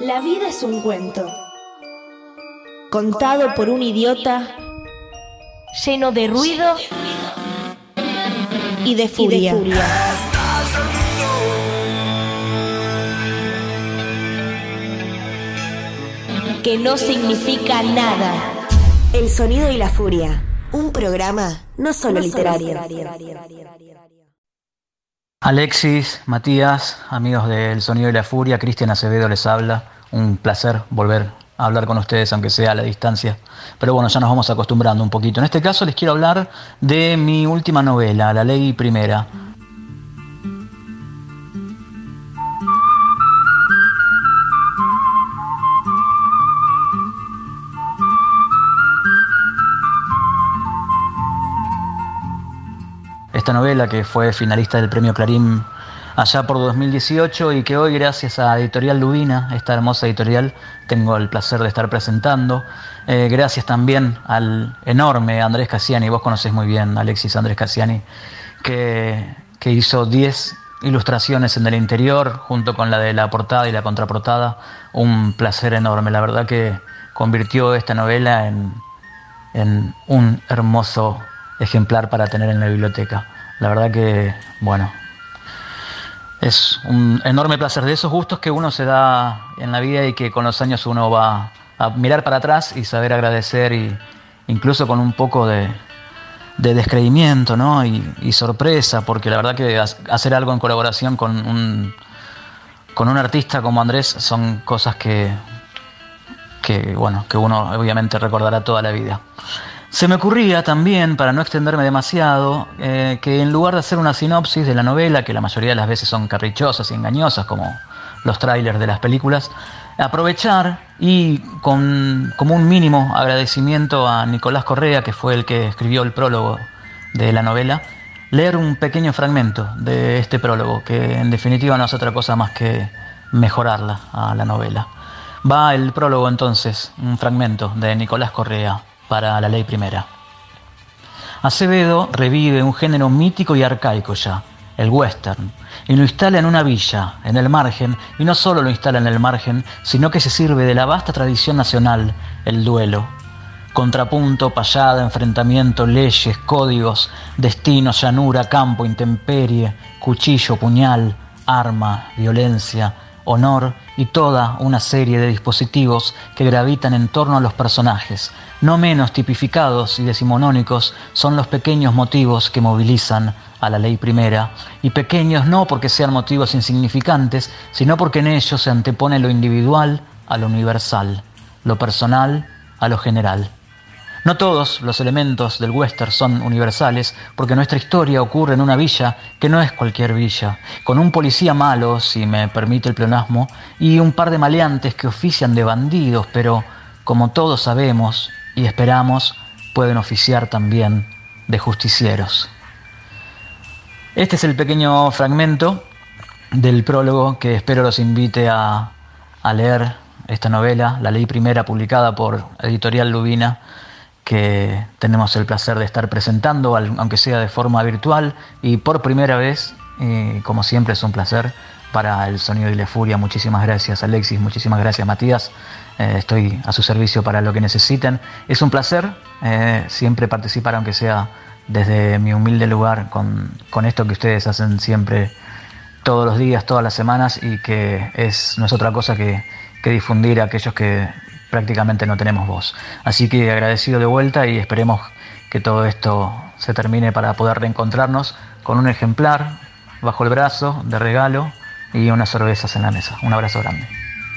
La vida es un cuento, contado por un idiota, lleno de ruido y de furia. Que no significa nada. El sonido y la furia, un programa no solo literario. Alexis, Matías, amigos del Sonido y la Furia, Cristian Acevedo les habla. Un placer volver a hablar con ustedes, aunque sea a la distancia. Pero bueno, ya nos vamos acostumbrando un poquito. En este caso les quiero hablar de mi última novela, La Ley Primera. Esta novela que fue finalista del Premio Clarín allá por 2018 y que hoy, gracias a Editorial Lubina, esta hermosa editorial, tengo el placer de estar presentando. Gracias también al enorme Andrés Cassiani, vos conocés muy bien Alexis Andrés Cassiani, que hizo 10 ilustraciones en el interior, junto con la de la portada y la contraportada. Un placer enorme, la verdad que convirtió esta novela en un hermoso ejemplar para tener en la biblioteca. La verdad que, bueno, es un enorme placer, de esos gustos que uno se da en la vida y que con los años uno va a mirar para atrás y saber agradecer, y incluso con un poco de descreimiento, ¿no? y sorpresa, porque la verdad que hacer algo en colaboración con un artista como Andrés son cosas que uno obviamente recordará toda la vida. Se me ocurría también, para no extenderme demasiado, que en lugar de hacer una sinopsis de la novela, que la mayoría de las veces son caprichosas y engañosas, como los trailers de las películas, aprovechar y como un mínimo agradecimiento a Nicolás Correa, que fue el que escribió el prólogo de la novela, leer un pequeño fragmento de este prólogo, que en definitiva no es otra cosa más que mejorarla a la novela. Va el prólogo entonces, un fragmento de Nicolás Correa para La Ley Primera. Acevedo revive un género mítico y arcaico ya, el western, y lo instala en una villa, en el margen, y no solo lo instala en el margen, sino que se sirve de la vasta tradición nacional, el duelo. Contrapunto, payada, enfrentamiento, leyes, códigos, destino, llanura, campo, intemperie, cuchillo, puñal, arma, violencia, honor y toda una serie de dispositivos que gravitan en torno a los personajes. No menos tipificados y decimonónicos son los pequeños motivos que movilizan a la Ley Primera, y pequeños no porque sean motivos insignificantes, sino porque en ellos se antepone lo individual a lo universal, lo personal a lo general. No todos los elementos del western son universales, porque nuestra historia ocurre en una villa que no es cualquier villa, con un policía malo, si me permite el pleonasmo, y un par de maleantes que ofician de bandidos, pero, como todos sabemos y esperamos, pueden oficiar también de justicieros. Este es el pequeño fragmento del prólogo que espero los invite a leer esta novela, La Ley Primera, publicada por Editorial Lubina, que tenemos el placer de estar presentando, aunque sea de forma virtual y por primera vez. Como siempre es un placer para el Sonido y la Furia. Muchísimas gracias Alexis, muchísimas gracias Matías, estoy a su servicio para lo que necesiten. Es un placer siempre participar, aunque sea desde mi humilde lugar, con esto que ustedes hacen siempre, todos los días, todas las semanas, y que no es otra cosa que difundir a aquellos que prácticamente no tenemos voz. Así que agradecido de vuelta, y esperemos que todo esto se termine para poder reencontrarnos con un ejemplar bajo el brazo de regalo y unas cervezas en la mesa. Un abrazo grande.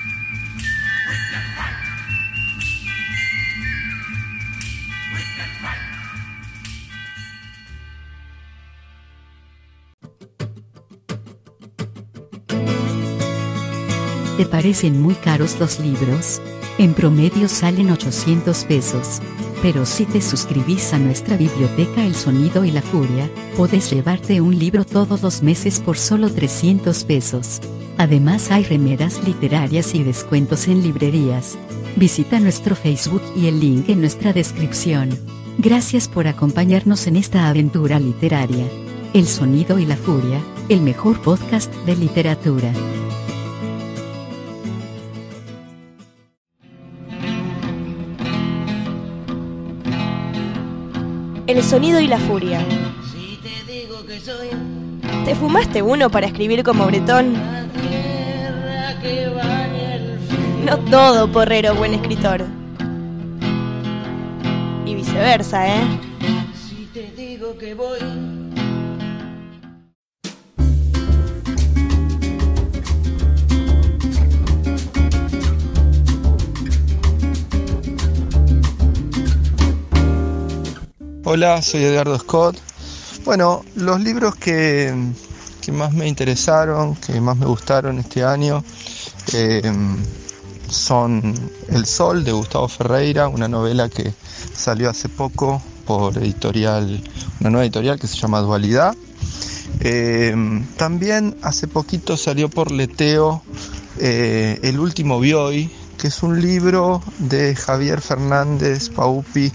¿Te parecen muy caros los libros? En promedio salen 800 pesos. Pero si te suscribís a nuestra biblioteca El Sonido y la Furia, podés llevarte un libro todos los meses por solo 300 pesos. Además hay remeras literarias y descuentos en librerías. Visita nuestro Facebook y el link en nuestra descripción. Gracias por acompañarnos en esta aventura literaria. El Sonido y la Furia, el mejor podcast de literatura. El sonido y la furia. ¿Te fumaste uno para escribir como Bretón? No todo porrero buen escritor. Y viceversa, ¿eh? Si te digo que voy. Hola, soy Edgardo Scott. Bueno, los libros que más me interesaron, que más me gustaron este año, son El Sol, de Gustavo Ferreira, una novela que salió hace poco por una nueva editorial que se llama Dualidad. También hace poquito salió por Leteo El último Bioy, que es un libro de Javier Fernández Paupi,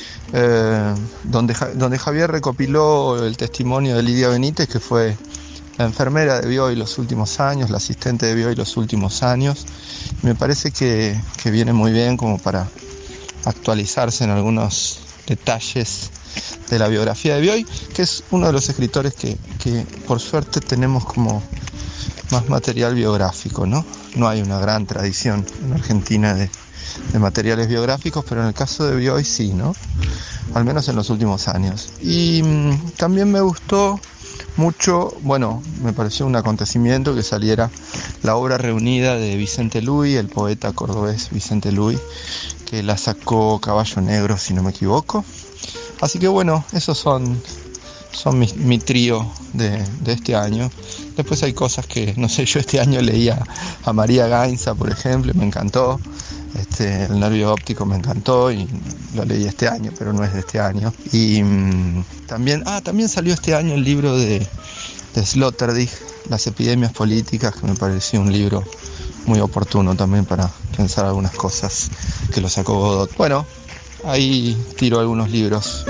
donde Javier recopiló el testimonio de Lidia Benítez, que fue la enfermera de Bioy los últimos años, la asistente de Bioy los últimos años. Me parece que viene muy bien como para actualizarse en algunos detalles de la biografía de Bioy, que es uno de los escritores que por suerte tenemos como más material biográfico, ¿no? No hay una gran tradición en Argentina de materiales biográficos, pero en el caso de Bioy sí, ¿no? Al menos en los últimos años. Y también me gustó mucho, bueno, me pareció un acontecimiento que saliera la obra reunida de Vicente Luis, el poeta cordobés Vicente Luis, que la sacó Caballo Negro, si no me equivoco. Así que bueno, esos son mi trío de este año. Después hay cosas que, no sé, yo este año leía a María Gainza, por ejemplo, y me encantó. El nervio óptico me encantó y lo leí este año, pero no es de este año. Y también salió este año el libro de Sloterdijk, Las epidemias políticas, que me pareció un libro muy oportuno también para pensar algunas cosas que lo sacó Godot. Bueno, ahí tiro algunos libros.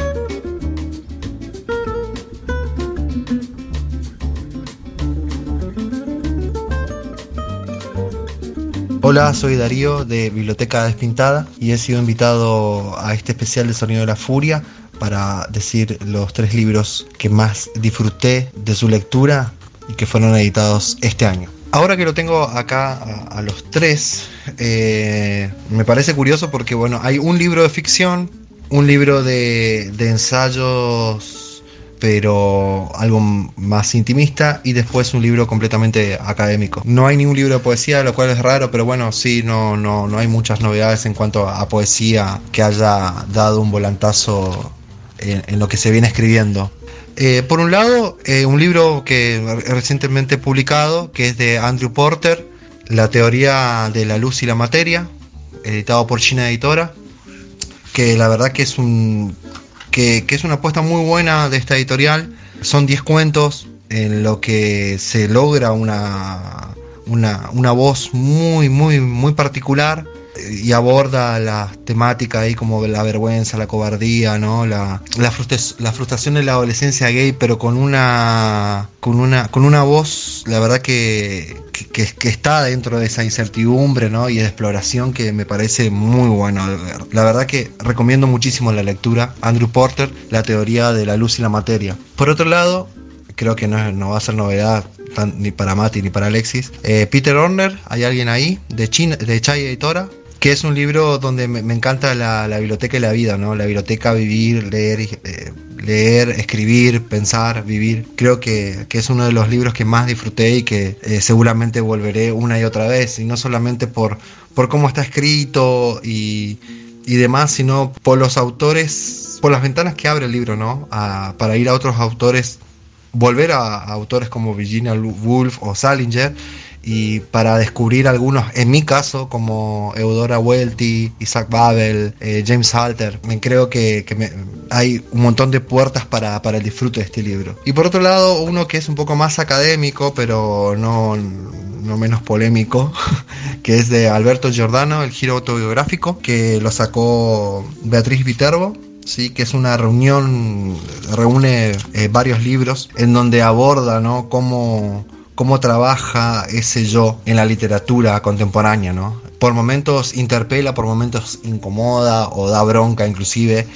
Hola, soy Darío de Biblioteca Despintada y he sido invitado a este especial de Sonido de la Furia para decir los 3 libros que más disfruté de su lectura y que fueron editados este año. Ahora que lo tengo acá a los 3, me parece curioso porque bueno, hay un libro de ficción, un libro de ensayos, pero algo más intimista, y después un libro completamente académico. No hay ningún libro de poesía, lo cual es raro, pero bueno, sí, no hay muchas novedades en cuanto a poesía que haya dado un volantazo en lo que se viene escribiendo. Por un lado, un libro que recientemente publicado, que es de Andrew Porter, La teoría de la luz y la materia, editado por China Editora, que la verdad que es una apuesta muy buena de esta editorial. Son 10 cuentos en lo que se logra una voz muy particular, y aborda la temática ahí como la vergüenza, la cobardía, ¿no? La frustración de la adolescencia gay, pero con una voz, la verdad que está dentro de esa incertidumbre, ¿no? Y de exploración, que me parece muy bueno de ver. La verdad que recomiendo muchísimo la lectura. Andrew Porter, La teoría de la luz y la materia. Por otro lado, creo que no va a ser novedad ni para Mati ni para Alexis, Peter Orner, Hay alguien ahí, de Chai Editora, que es un libro donde me encanta la biblioteca y la vida, ¿no? La biblioteca, vivir, leer, escribir, pensar, vivir. Creo que es uno de los libros que más disfruté y que seguramente volveré una y otra vez, y no solamente por cómo está escrito y demás, sino por los autores, por las ventanas que abre el libro, ¿no? Para ir a otros autores, volver a autores como Virginia Woolf o Salinger, y para descubrir algunos, en mi caso, como Eudora Welty, Isaac Babel, James Halter. Creo que hay un montón de puertas para el disfrute de este libro. Y por otro lado, uno que es un poco más académico, pero no menos polémico, que es de Alberto Giordano, El giro autobiográfico, que lo sacó Beatriz Viterbo. Sí, que es una reúne varios libros en donde aborda, ¿no? cómo trabaja ese yo en la literatura contemporánea, ¿no? Por momentos interpela, por momentos incomoda o da bronca inclusive,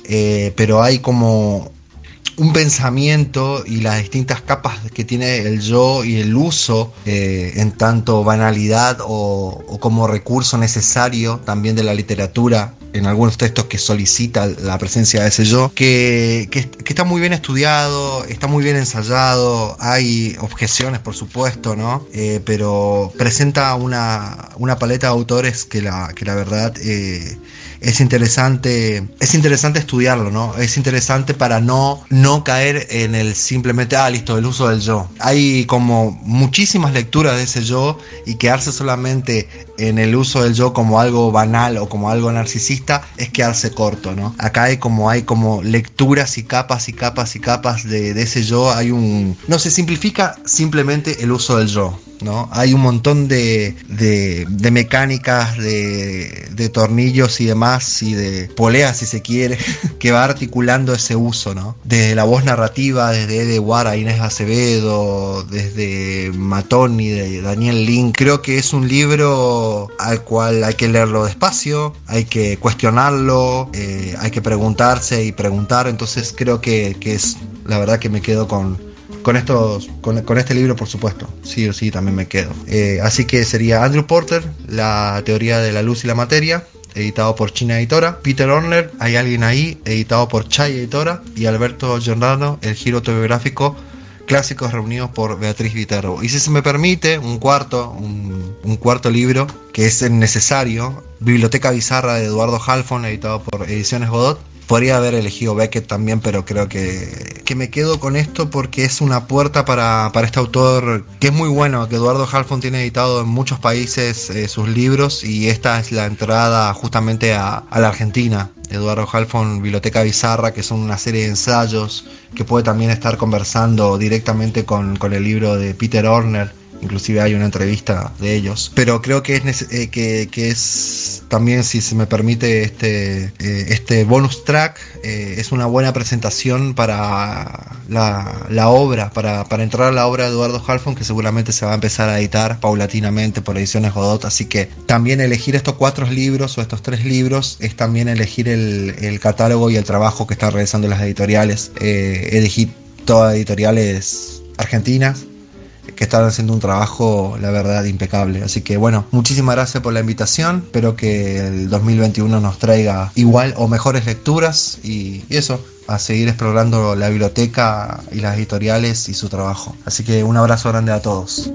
pero hay como un pensamiento y las distintas capas que tiene el yo y el uso en tanto banalidad o como recurso necesario también de la literatura en algunos textos que solicita la presencia de ese yo, que está muy bien estudiado, está muy bien ensayado, hay objeciones por supuesto, ¿no? Pero presenta una paleta de autores que la verdad es interesante estudiarlo, ¿no? Es interesante para no caer en el simplemente, listo, el uso del yo. Hay como muchísimas lecturas de ese yo y quedarse solamente en el uso del yo como algo banal o como algo narcisista es quedarse corto, ¿no? Acá hay como lecturas y capas y capas y capas de ese yo. No se simplifica simplemente el uso del yo, ¿no? Hay un montón de mecánicas, de tornillos y demás, y de poleas si se quiere, que va articulando ese uso, ¿no? Desde la voz narrativa, desde Ede Guara, Inés Acevedo, desde Matoni, de Daniel Link. Creo que es un libro al cual hay que leerlo despacio, hay que cuestionarlo, hay que preguntarse y preguntar. Entonces creo que es la verdad que me quedo con este libro, por supuesto, sí o sí también me quedo. Así que sería Andrew Porter, La teoría de la luz y la materia, editado por China Editora. Peter Orner, Hay alguien ahí, editado por Chai Editora. Y Alberto Giordano, El giro autobiográfico, clásicos reunidos por Beatriz Viterbo. Y si se me permite, un cuarto libro que es el necesario, Biblioteca Bizarra de Eduardo Halfon, editado por Ediciones Godot. Podría haber elegido Beckett también, pero creo que me quedo con esto porque es una puerta para este autor que es muy bueno, que Eduardo Halfon tiene editado en muchos países sus libros, y esta es la entrada justamente a la Argentina. Eduardo Halfon, Biblioteca Bizarra, que son una serie de ensayos que puede también estar conversando directamente con el libro de Peter Orner. Inclusive hay una entrevista de ellos, pero creo que es también, si se me permite, este bonus track es una buena presentación para la obra, para entrar a la obra de Eduardo Halfon, que seguramente se va a empezar a editar paulatinamente por Ediciones Godot. Así que también elegir estos 4 libros o estos 3 libros es también elegir el catálogo y el trabajo que están realizando las editoriales. Elegí todas editoriales argentinas que están haciendo un trabajo, la verdad, impecable. Así que bueno, muchísimas gracias por la invitación. Espero que el 2021 nos traiga igual o mejores lecturas, y eso, a seguir explorando la biblioteca y las editoriales y su trabajo. Así que un abrazo grande a todos.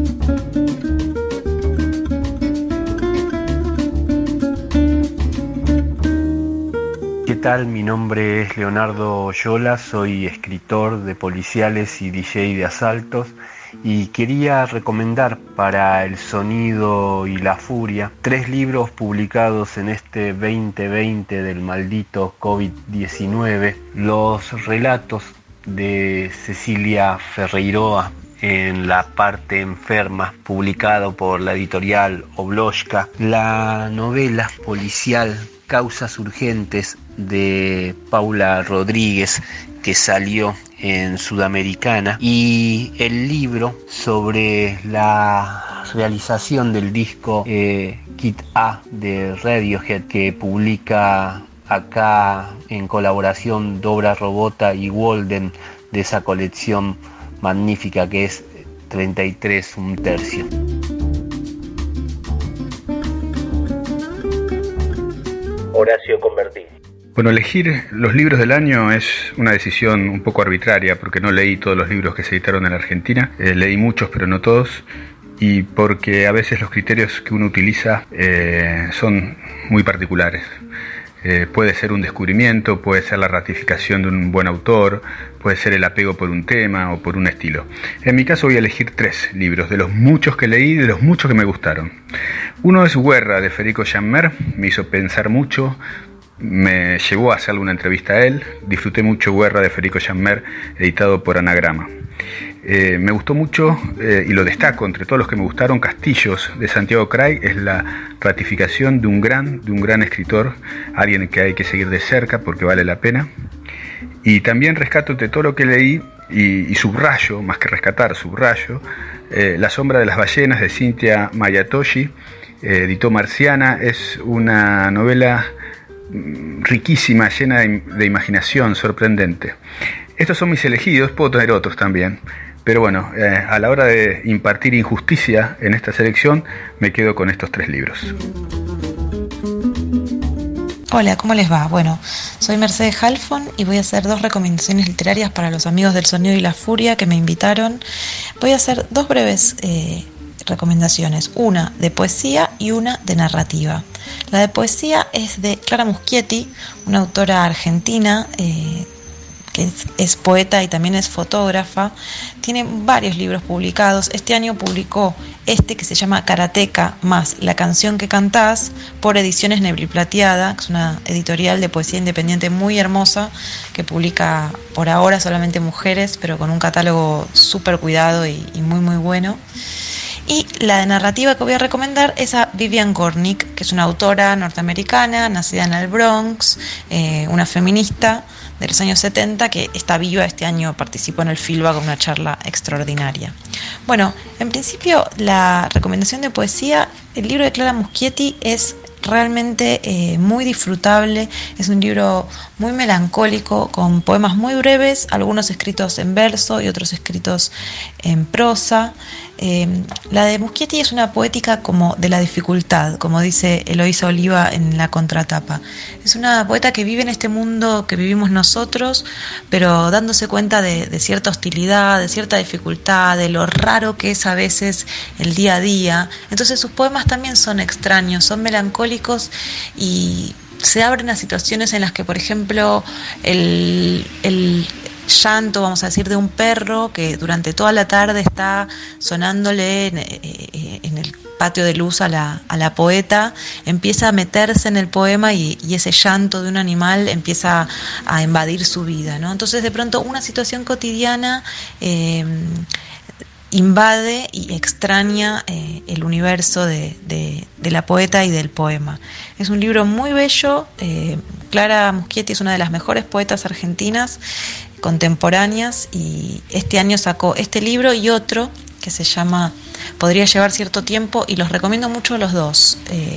¿Qué tal? Mi nombre es Leonardo Oyola, soy escritor de policiales y DJ de asaltos, y quería recomendar para El Sonido y la Furia 3 libros publicados en este 2020 del maldito COVID-19. Los relatos de Cecilia Ferreiroa en La parte enferma, publicado por la editorial Obloshka. La novela policial Causas urgentes de Paula Rodríguez, que salió en Sudamericana, y el libro sobre la realización del disco Kit A de Radiohead, que publica acá en colaboración Dobra Robota y Walden, de esa colección magnífica que es 33 1/3. Horacio Convertí. Bueno, elegir los libros del año es una decisión un poco arbitraria, porque no leí todos los libros que se editaron en la Argentina, leí muchos pero no todos, y porque a veces los criterios que uno utiliza son muy particulares. Puede ser un descubrimiento, puede ser la ratificación de un buen autor, puede ser el apego por un tema o por un estilo. En mi caso voy a elegir 3 libros, de los muchos que leí, de los muchos que me gustaron. Uno es Guerra, de Federico Jammer, me hizo pensar mucho, me llevó a hacerle una entrevista a él. Disfruté mucho Guerra, de Federico Jammer, editado por Anagrama. Me gustó mucho, y lo destaco entre todos los que me gustaron, Castillos, de Santiago Craig. Es la ratificación de un gran escritor, alguien que hay que seguir de cerca porque vale la pena. Y también rescato entre todo lo que leí y subrayo, más que rescatar, subrayo, La sombra de las ballenas, de Cynthia Mayatoshi, editó Marciana. Es una novela riquísima, llena de imaginación, sorprendente. Estos son mis elegidos, puedo tener otros también, pero bueno, a la hora de impartir injusticia en esta selección, me quedo con estos 3 libros. Hola, ¿cómo les va? Bueno, soy Mercedes Halfon y voy a hacer 2 recomendaciones literarias para los amigos del Sonido y la Furia que me invitaron. Voy a hacer 2 breves recomendaciones, una de poesía y una de narrativa. La de poesía es de Clara Muschietti, una autora argentina que es poeta y también es fotógrafa. Tiene varios libros publicados. Este año publicó que se llama Karateka más La canción que cantás, por Ediciones Nebliplateada, que es una editorial de poesía independiente muy hermosa que publica por ahora solamente mujeres, pero con un catálogo súper cuidado y muy muy bueno. Y la de narrativa que voy a recomendar es a Vivian Gornick, que es una autora norteamericana, nacida en el Bronx, una feminista de los años 70, que está viva. Este año participó en el Filba con una charla extraordinaria. Bueno, en principio la recomendación de poesía, el libro de Clara Muschietti es realmente muy disfrutable. Es un libro muy melancólico, con poemas muy breves, algunos escritos en verso y otros escritos en prosa. La de Muschietti es una poética como de la dificultad, como dice Eloísa Oliva en la contratapa. Es una poeta que vive en este mundo que vivimos nosotros, pero dándose cuenta de cierta hostilidad, de cierta dificultad, de lo raro que es a veces el día a día. Entonces sus poemas también son extraños, son melancólicos y se abren a situaciones en las que, por ejemplo, el llanto, vamos a decir, de un perro que durante toda la tarde está sonándole en el patio de luz a la poeta, empieza a meterse en el poema y ese llanto de un animal empieza a invadir su vida, ¿no? Entonces, de pronto, una situación cotidiana invade y extraña el universo de la poeta y del poema. Es un libro muy bello. Clara Muschietti es una de las mejores poetas argentinas contemporáneas y este año sacó este libro y otro que se llama Podría llevar cierto tiempo, y los recomiendo mucho los dos.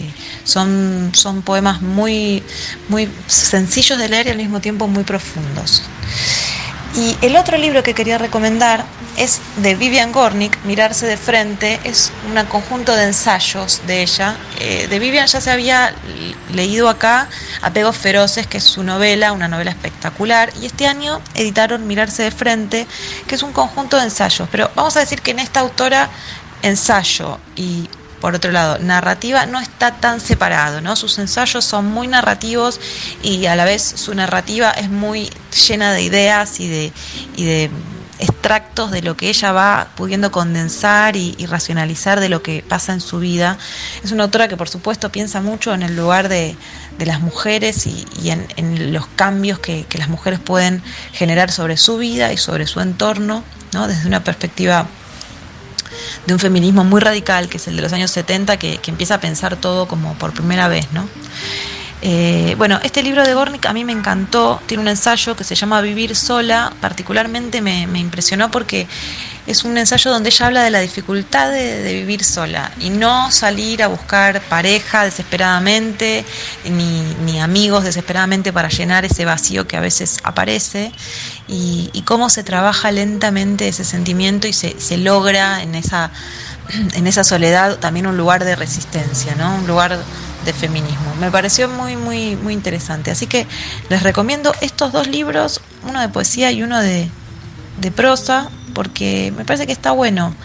Son poemas muy, muy sencillos de leer y al mismo tiempo muy profundos. Y el otro libro que quería recomendar es de Vivian Gornick, Mirarse de frente. Es un conjunto de ensayos de ella. De Vivian ya se había leído acá Apegos feroces, que es su novela, una novela espectacular, y este año editaron Mirarse de frente, que es un conjunto de ensayos. Pero vamos a decir que en esta autora ensayo y, por otro lado, narrativa no está tan separado, ¿no? Sus ensayos son muy narrativos y a la vez su narrativa es muy llena de ideas y de extractos de lo que ella va pudiendo condensar y racionalizar de lo que pasa en su vida. Es una autora que, por supuesto, piensa mucho en el lugar de las mujeres y en los cambios que las mujeres pueden generar sobre su vida y sobre su entorno, ¿no? Desde una perspectiva de un feminismo muy radical, que es el de los años 70, que empieza a pensar todo como por primera vez, ¿no? Bueno, este libro de Gornick a mí me encantó. Tiene un ensayo que se llama Vivir sola. Particularmente me impresionó porque es un ensayo donde ella habla de la dificultad de vivir sola y no salir a buscar pareja desesperadamente ni amigos desesperadamente para llenar ese vacío que a veces aparece, y cómo se trabaja lentamente ese sentimiento y se logra en esa soledad también un lugar de resistencia, ¿no? Un lugar de feminismo. Me pareció muy muy muy interesante, así que les recomiendo estos 2 libros, uno de poesía y uno de prosa, porque me parece que está bueno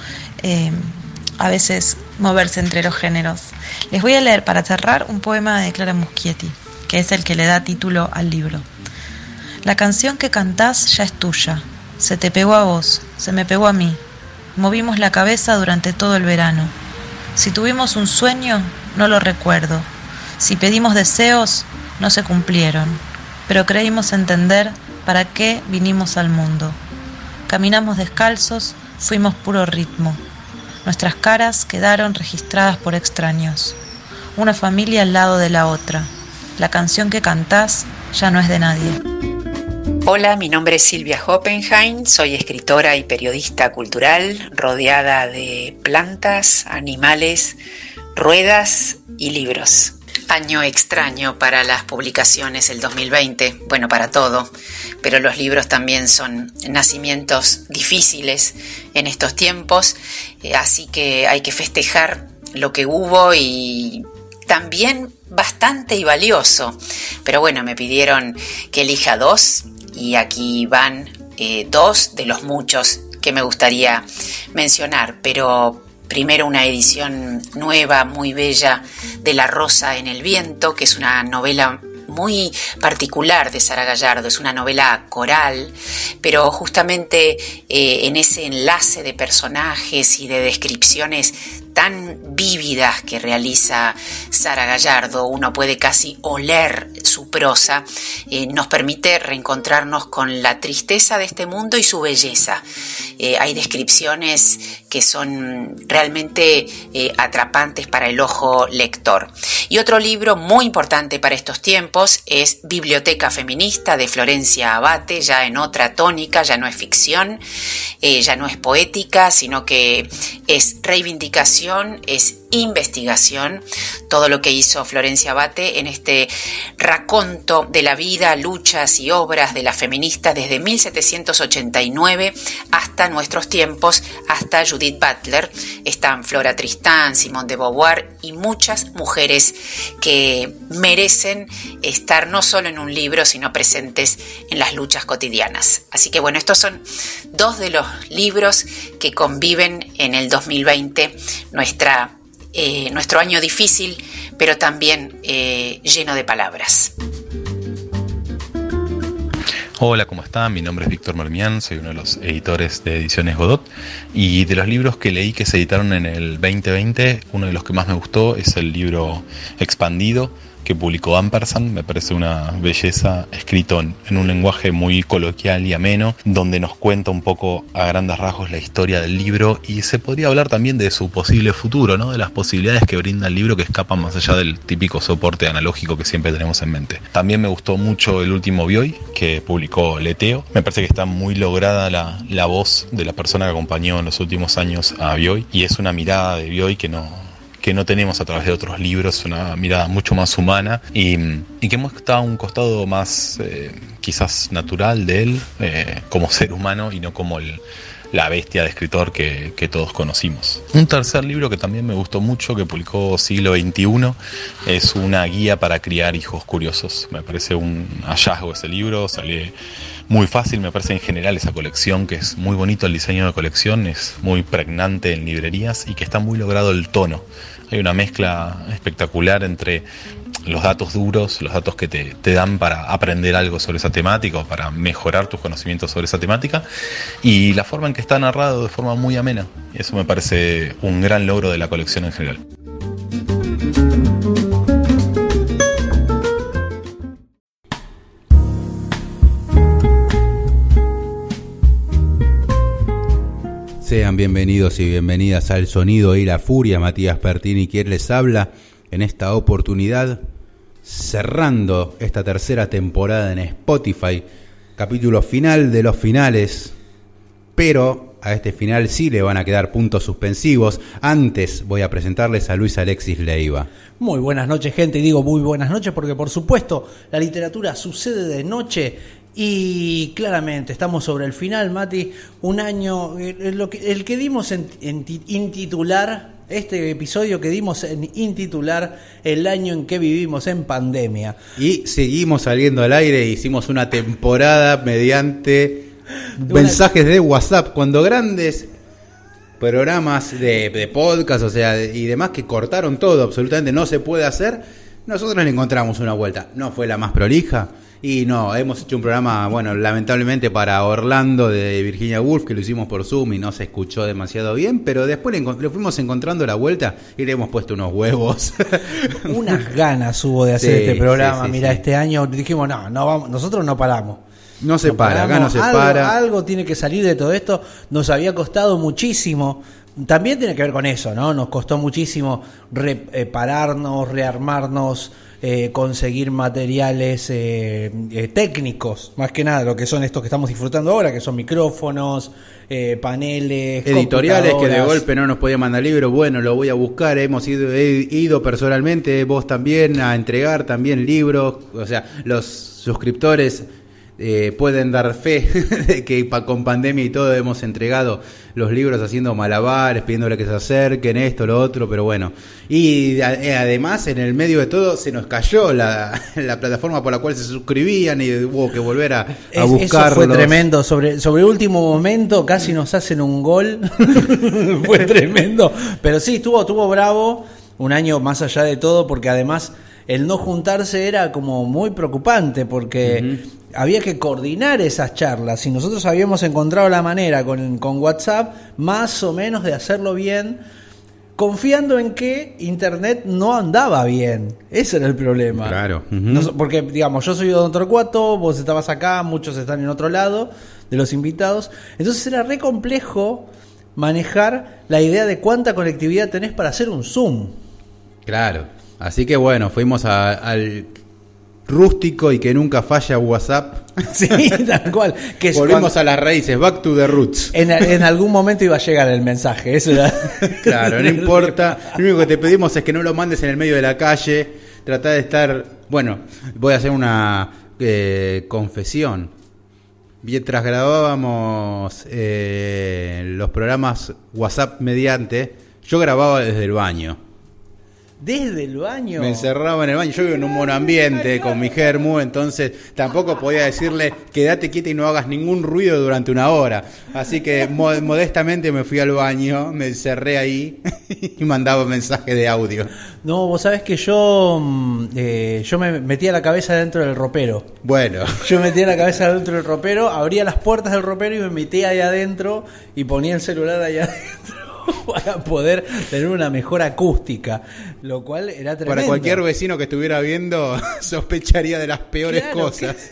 a veces moverse entre los géneros. Les voy a leer para cerrar un poema de Clara Muschietti, que es el que le da título al libro. La canción que cantás ya es tuya, se te pegó a vos, se me pegó a mí, movimos la cabeza durante todo el verano. Si tuvimos un sueño, no lo recuerdo. Si pedimos deseos, no se cumplieron, pero creímos entender para qué vinimos al mundo. Caminamos descalzos, fuimos puro ritmo. Nuestras caras quedaron registradas por extraños. Una familia al lado de la otra. La canción que cantás ya no es de nadie. Hola, mi nombre es Silvia Hoppenheim, soy escritora y periodista cultural, rodeada de plantas, animales, ruedas y libros. Año extraño para las publicaciones, el 2020, bueno, para todo, pero los libros también son nacimientos difíciles en estos tiempos, así que hay que festejar lo que hubo y también bastante y valioso. Pero bueno, me pidieron que elija 2 y aquí van 2 de los muchos que me gustaría mencionar, pero primero una edición nueva, muy bella, de La Rosa en el Viento, que es una novela muy particular de Sara Gallardo. Es una novela coral, pero justamente en ese enlace de personajes y de descripciones tan vívidas que realiza Sara Gallardo, uno puede casi oler su prosa, nos permite reencontrarnos con la tristeza de este mundo y su belleza. Hay descripciones que son realmente atrapantes para el ojo lector. Y otro libro muy importante para estos tiempos es Biblioteca Feminista, de Florencia Abate, ya en otra tónica, ya no es ficción, ya no es poética, sino que es reivindicación, es investigación, todo lo que hizo Florencia Abate en este raconto de la vida, luchas y obras de las feministas desde 1789 hasta nuestros tiempos, hasta Judith Butler. Están Flora Tristán, Simone de Beauvoir y muchas mujeres que merecen estar no solo en un libro, sino presentes en las luchas cotidianas. Así que bueno, estos son 2 de los libros que conviven en el 2020, nuestro año difícil, pero también lleno de palabras. Hola, ¿cómo están? Mi nombre es Víctor Marmián, soy uno de los editores de Ediciones Godot, y de los libros que leí que se editaron en el 2020, uno de los que más me gustó es el libro Expandido, que publicó Ampersand. Me parece una belleza, escrito en un lenguaje muy coloquial y ameno, donde nos cuenta un poco a grandes rasgos la historia del libro, y se podría hablar también de su posible futuro, ¿no? De las posibilidades que brinda el libro, que escapan más allá del típico soporte analógico que siempre tenemos en mente. También me gustó mucho el último Bioy, que publicó Leteo. Me parece que está muy lograda la voz de la persona que acompañó en los últimos años a Bioy, y es una mirada de Bioy que no tenemos a través de otros libros, una mirada mucho más humana y que muestra un costado más quizás natural de él como ser humano, y no como la bestia de escritor que todos conocimos. Un tercer libro que también me gustó mucho, que publicó Siglo XXI, es una guía para criar hijos curiosos. Me parece un hallazgo ese libro, sale muy fácil, me parece en general esa colección, que es muy bonito el diseño de colección, es muy pregnante en librerías y que está muy logrado el tono. Hay una mezcla espectacular entre los datos duros, los datos que te dan para aprender algo sobre esa temática o para mejorar tus conocimientos sobre esa temática, y la forma en que está narrado de forma muy amena. Eso me parece un gran logro de la colección en general. Sean bienvenidos y bienvenidas al Sonido y la Furia. Matías Pertini quien les habla en esta oportunidad, cerrando esta tercera temporada en Spotify, capítulo final de los finales, pero a este final sí le van a quedar puntos suspensivos. Antes voy a presentarles a Luis Alexis Leiva. Muy buenas noches, gente, y digo muy buenas noches porque por supuesto la literatura sucede de noche. Y claramente estamos sobre el final, Mati, un año, el que dimos en intitular, este episodio que dimos en intitular el año en que vivimos en pandemia. Y seguimos saliendo al aire, hicimos una temporada mediante mensajes de WhatsApp, cuando grandes programas de podcast, o sea, y demás que cortaron todo, absolutamente no se puede hacer, nosotros le encontramos una vuelta. No fue la más prolija. Y no, hemos hecho un programa, bueno, lamentablemente para Orlando de Virginia Woolf, que lo hicimos por Zoom y no se escuchó demasiado bien, pero después le fuimos encontrando la vuelta y le hemos puesto unos huevos. Unas ganas hubo de hacer este programa. Sí, Mira, este año dijimos, no vamos, nosotros no paramos. No se para, acá no se para. Algo tiene que salir de todo esto. Nos había costado muchísimo. También tiene que ver con eso, ¿no? Nos costó muchísimo repararnos, rearmarnos, conseguir materiales técnicos, más que nada lo que son estos que estamos disfrutando ahora, que son micrófonos, paneles, editoriales que de computadoras. golpe no nos podían mandar libros. Bueno, lo voy a buscar. He ido personalmente, vos también, a entregar también libros. O sea, los suscriptores pueden dar fe de que con pandemia y todo hemos entregado los libros haciendo malabares, pidiéndole que se acerquen, esto, lo otro, pero bueno. Y además, en el medio de todo, se nos cayó la plataforma por la cual se suscribían y hubo que volver a buscarlos. Eso fue tremendo. Sobre último momento casi nos hacen un gol. Fue tremendo. Pero sí, estuvo bravo un año más allá de todo, porque además el no juntarse era como muy preocupante, porque había que coordinar esas charlas y nosotros habíamos encontrado la manera con WhatsApp más o menos de hacerlo bien, confiando en que Internet no andaba bien. Ese era el problema. Claro. Porque, digamos, yo soy de Don Torcuato, vos estabas acá, muchos están en otro lado de los invitados. Entonces era re complejo manejar la idea de cuánta conectividad tenés para hacer un Zoom. Claro. Así que bueno, fuimos al rústico y que nunca falla WhatsApp. Sí, tal cual. Que volvimos a las raíces, back to the roots. En algún momento iba a llegar el mensaje, eso era. Claro, no importa. Lo único que te pedimos es que no lo mandes en el medio de la calle. Tratá de estar. Bueno, voy a hacer una confesión. Mientras grabábamos los programas WhatsApp mediante, yo grababa desde el baño. Desde el baño. Me encerraba en el baño. Yo vivo en un monoambiente con mi germu, entonces tampoco podía decirle quédate quieta y no hagas ningún ruido durante una hora. Así que modestamente me fui al baño, me encerré ahí y mandaba mensajes de audio. No, vos sabés que yo me metía la cabeza dentro del ropero. Bueno. Yo metía la cabeza dentro del ropero, abría las puertas del ropero y me metía ahí adentro y ponía el celular ahí adentro. Para poder tener una mejor acústica, lo cual era tremendo. Para cualquier vecino que estuviera viendo, sospecharía de las peores cosas.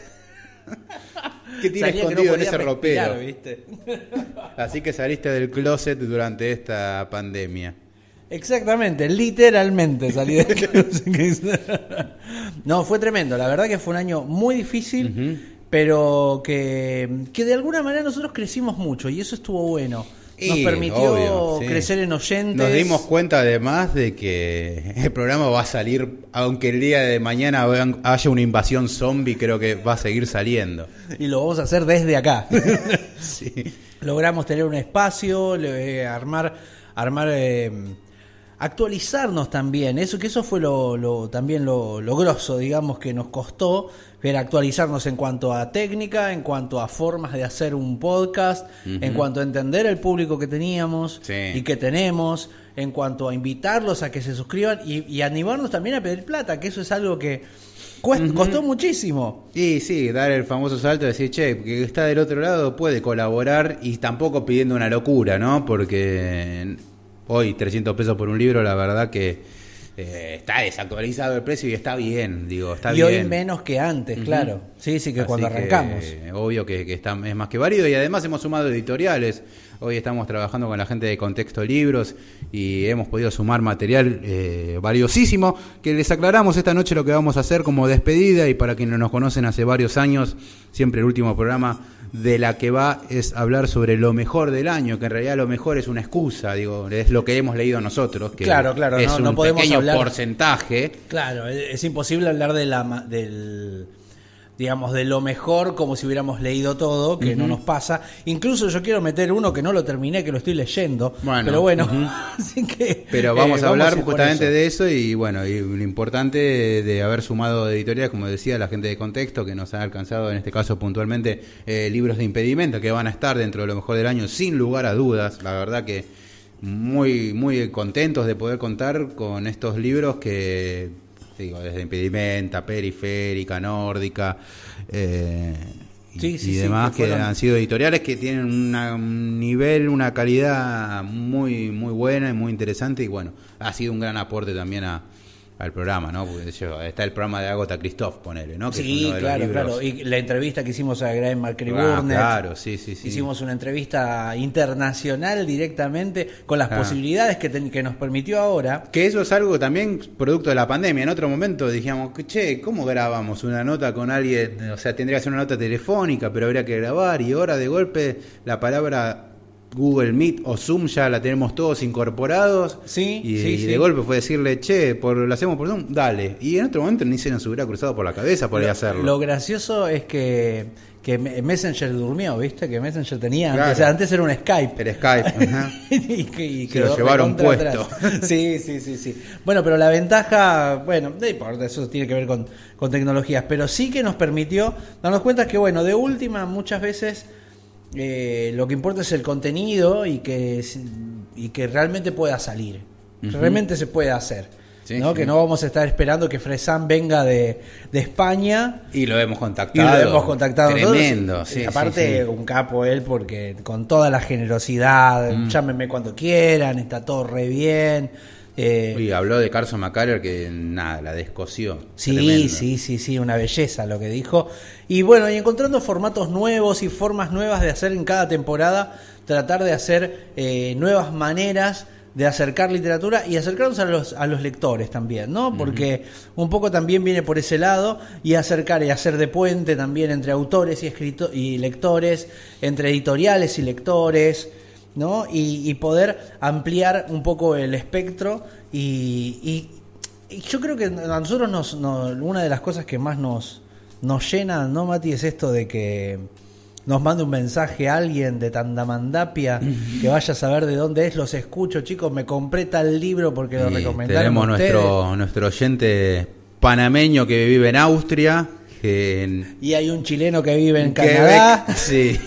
¿Qué tiene escondido en ese ropero? ¿Viste? Así que saliste del closet durante esta pandemia. Exactamente, literalmente salí del closet. No, fue tremendo. La verdad que fue un año muy difícil, pero que de alguna manera nosotros crecimos mucho y eso estuvo bueno. Nos permitió crecer en oyentes. Nos dimos cuenta además de que el programa va a salir, aunque el día de mañana haya una invasión zombie, creo que va a seguir saliendo. Y lo vamos a hacer desde acá. Sí. Logramos tener un espacio, armar actualizarnos también. Eso fue también lo grosso, digamos, que nos costó ver actualizarnos en cuanto a técnica, en cuanto a formas de hacer un podcast, en cuanto a entender el público que teníamos y que tenemos, en cuanto a invitarlos a que se suscriban y animarnos también a pedir plata, que eso es algo que costó muchísimo. Y sí, dar el famoso salto de decir, che, que está del otro lado puede colaborar y tampoco pidiendo una locura, ¿no? Porque hoy 300 pesos por un libro, la verdad que está desactualizado el precio y está bien, está bien. Y hoy menos que antes, claro. Sí, que así cuando arrancamos. Obvio que es más que válido y además hemos sumado editoriales. Hoy estamos trabajando con la gente de Contexto Libros y hemos podido sumar material valiosísimo que les aclaramos esta noche lo que vamos a hacer como despedida y para quienes no nos conocen hace varios años, siempre el último programa de la que va es hablar sobre lo mejor del año, que en realidad lo mejor es una excusa, es lo que hemos leído nosotros, que claro, es no un podemos pequeño hablar, porcentaje. Claro, es imposible hablar del digamos, de lo mejor como si hubiéramos leído todo, que no nos pasa. Incluso yo quiero meter uno que no lo terminé, que lo estoy leyendo, pero bueno, así que pero vamos a hablar justamente de eso y bueno, y lo importante de haber sumado editoriales, como decía la gente de Contexto, que nos han alcanzado en este caso puntualmente libros de impedimento que van a estar dentro de lo mejor del año sin lugar a dudas. La verdad que muy muy contentos de poder contar con estos libros que desde impedimenta, periférica, nórdica y demás, que han sido editoriales que tienen un nivel, una calidad muy muy buena y muy interesante y bueno, ha sido un gran aporte también a al programa, ¿no? Porque está el programa de Agatha Christoph, ponele, ¿no? Que sí, es uno de claro, los libros. claro. Y la entrevista que hicimos a Graham McCree Burnett. Claro, sí. Hicimos una entrevista internacional directamente con las posibilidades que nos permitió ahora. Que eso es algo también producto de la pandemia. En otro momento dijimos, che, ¿cómo grabamos una nota con alguien? O sea, tendría que ser una nota telefónica, pero habría que grabar. Y ahora de golpe la palabra Google Meet o Zoom ya la tenemos todos incorporados. Sí, y de golpe fue decirle, che, lo hacemos por Zoom, dale. Y en otro momento ni se nos hubiera cruzado por la cabeza por hacerlo. Lo gracioso es que Messenger durmió, ¿viste? Que Messenger tenía antes, o sea, antes era un Skype. Era Skype, ajá. y se lo llevaron puesto. Sí. Bueno, pero la ventaja, bueno, no importa, eso tiene que ver con tecnologías, pero sí que nos permitió darnos cuenta que, bueno, de última, muchas veces lo que importa es el contenido y que realmente pueda salir. Realmente se puede hacer. Sí, ¿no? Sí. Que no vamos a estar esperando que Fresan venga de España. Y lo hemos contactado. Tremendo. Sí, aparte, un capo él, porque con toda la generosidad, llámenme cuando quieran, está todo re bien. Y habló de Carson McCullers que nada, la descosió. Sí, una belleza lo que dijo. Y bueno, y encontrando formatos nuevos y formas nuevas de hacer en cada temporada, tratar de hacer nuevas maneras de acercar literatura y acercarnos a los lectores también, ¿no? Porque un poco también viene por ese lado, y acercar y hacer de puente también entre autores y lectores, entre editoriales y lectores, ¿no? Y poder ampliar un poco el espectro y yo creo que a nosotros una de las cosas que más nos llena, ¿no, Mati? Es esto de que nos mande un mensaje a alguien de Tandamandapia que vaya a saber de dónde es. Los escucho, chicos, me compré tal libro porque lo recomendaron. Tenemos nuestro oyente panameño que vive en Austria. Y hay un chileno que vive en Canadá. Sí.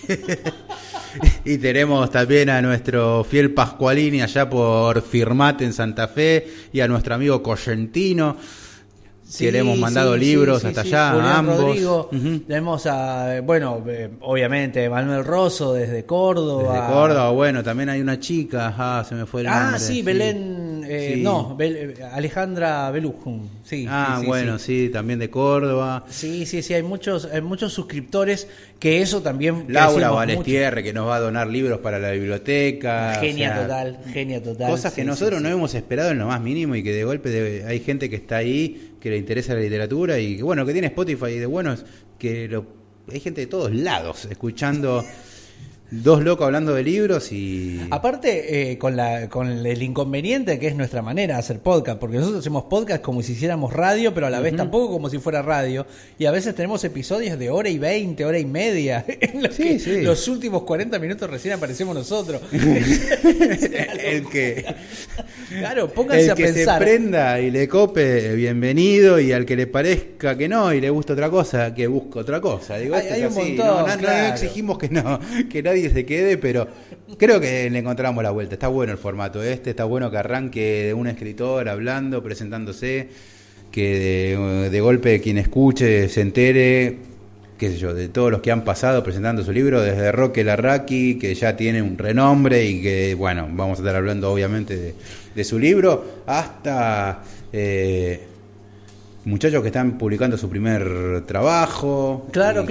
Y tenemos también a nuestro fiel Pascualini allá por Firmat en Santa Fe, y a nuestro amigo Correntino. Que le hemos mandado libros hasta allá, Julián a ambos. Rodrigo, tenemos a, obviamente, Manuel Rosso desde Córdoba. Desde Córdoba, bueno, también hay una chica, se me fue el nombre. Sí, Belén, Alejandra Belujum. Sí, también de Córdoba. Sí, hay muchos suscriptores que eso también... Laura Balestierre, que nos va a donar libros para la biblioteca. Genia total. Cosas que nosotros no hemos esperado en lo más mínimo, y que de golpe hay gente que está ahí, que le interesa la literatura, y que bueno, que tiene Spotify, y de bueno es que hay gente de todos lados escuchando dos locos hablando de libros. Y aparte con el inconveniente que es nuestra manera de hacer podcast, porque nosotros hacemos podcast como si hiciéramos radio, pero a la vez tampoco como si fuera radio, y a veces tenemos episodios de hora y 20, hora y media en los que los últimos 40 minutos recién aparecemos nosotros. el que pónganse a pensar, se prenda y le cope, bienvenido, y al que le parezca que no y le gusta otra cosa, que busque otra cosa. Digo, hay un montón, no exigimos que nadie se quede, pero creo que le encontramos la vuelta. Está bueno el formato está bueno que arranque de un escritor hablando, presentándose, que de golpe quien escuche se entere, qué sé yo, de todos los que han pasado presentando su libro, desde Roque Larraqui, que ya tiene un renombre y que, bueno, vamos a estar hablando obviamente de su libro, hasta muchachos que están publicando su primer trabajo. Claro.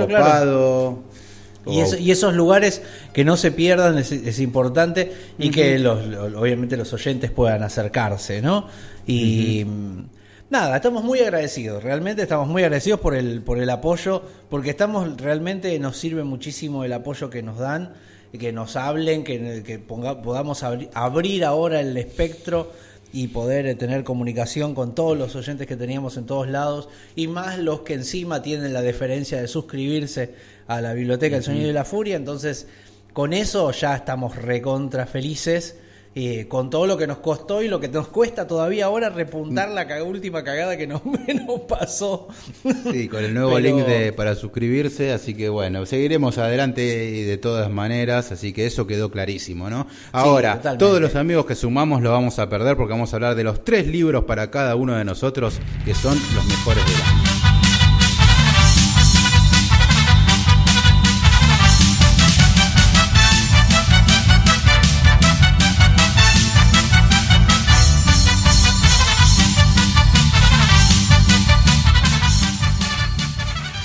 Y esos lugares que no se pierdan es importante, y que obviamente los oyentes puedan acercarse, ¿no? Y nada, estamos muy agradecidos, realmente estamos muy agradecidos por el apoyo, porque realmente nos sirve muchísimo el apoyo que nos dan, que nos hablen, que podamos abrir ahora el espectro y poder tener comunicación con todos los oyentes que teníamos en todos lados, y más los que encima tienen la deferencia de suscribirse a la Biblioteca del Sonido y la Furia. Entonces, con eso ya estamos recontra felices, con todo lo que nos costó y lo que nos cuesta todavía ahora repuntar la última cagada que nos pasó. Sí, con el nuevo link para suscribirse, así que bueno, seguiremos adelante de todas maneras, así que eso quedó clarísimo, ¿no? Ahora, todos los amigos que sumamos lo vamos a perder, porque vamos a hablar de los 3 libros para cada uno de nosotros que son los mejores del año.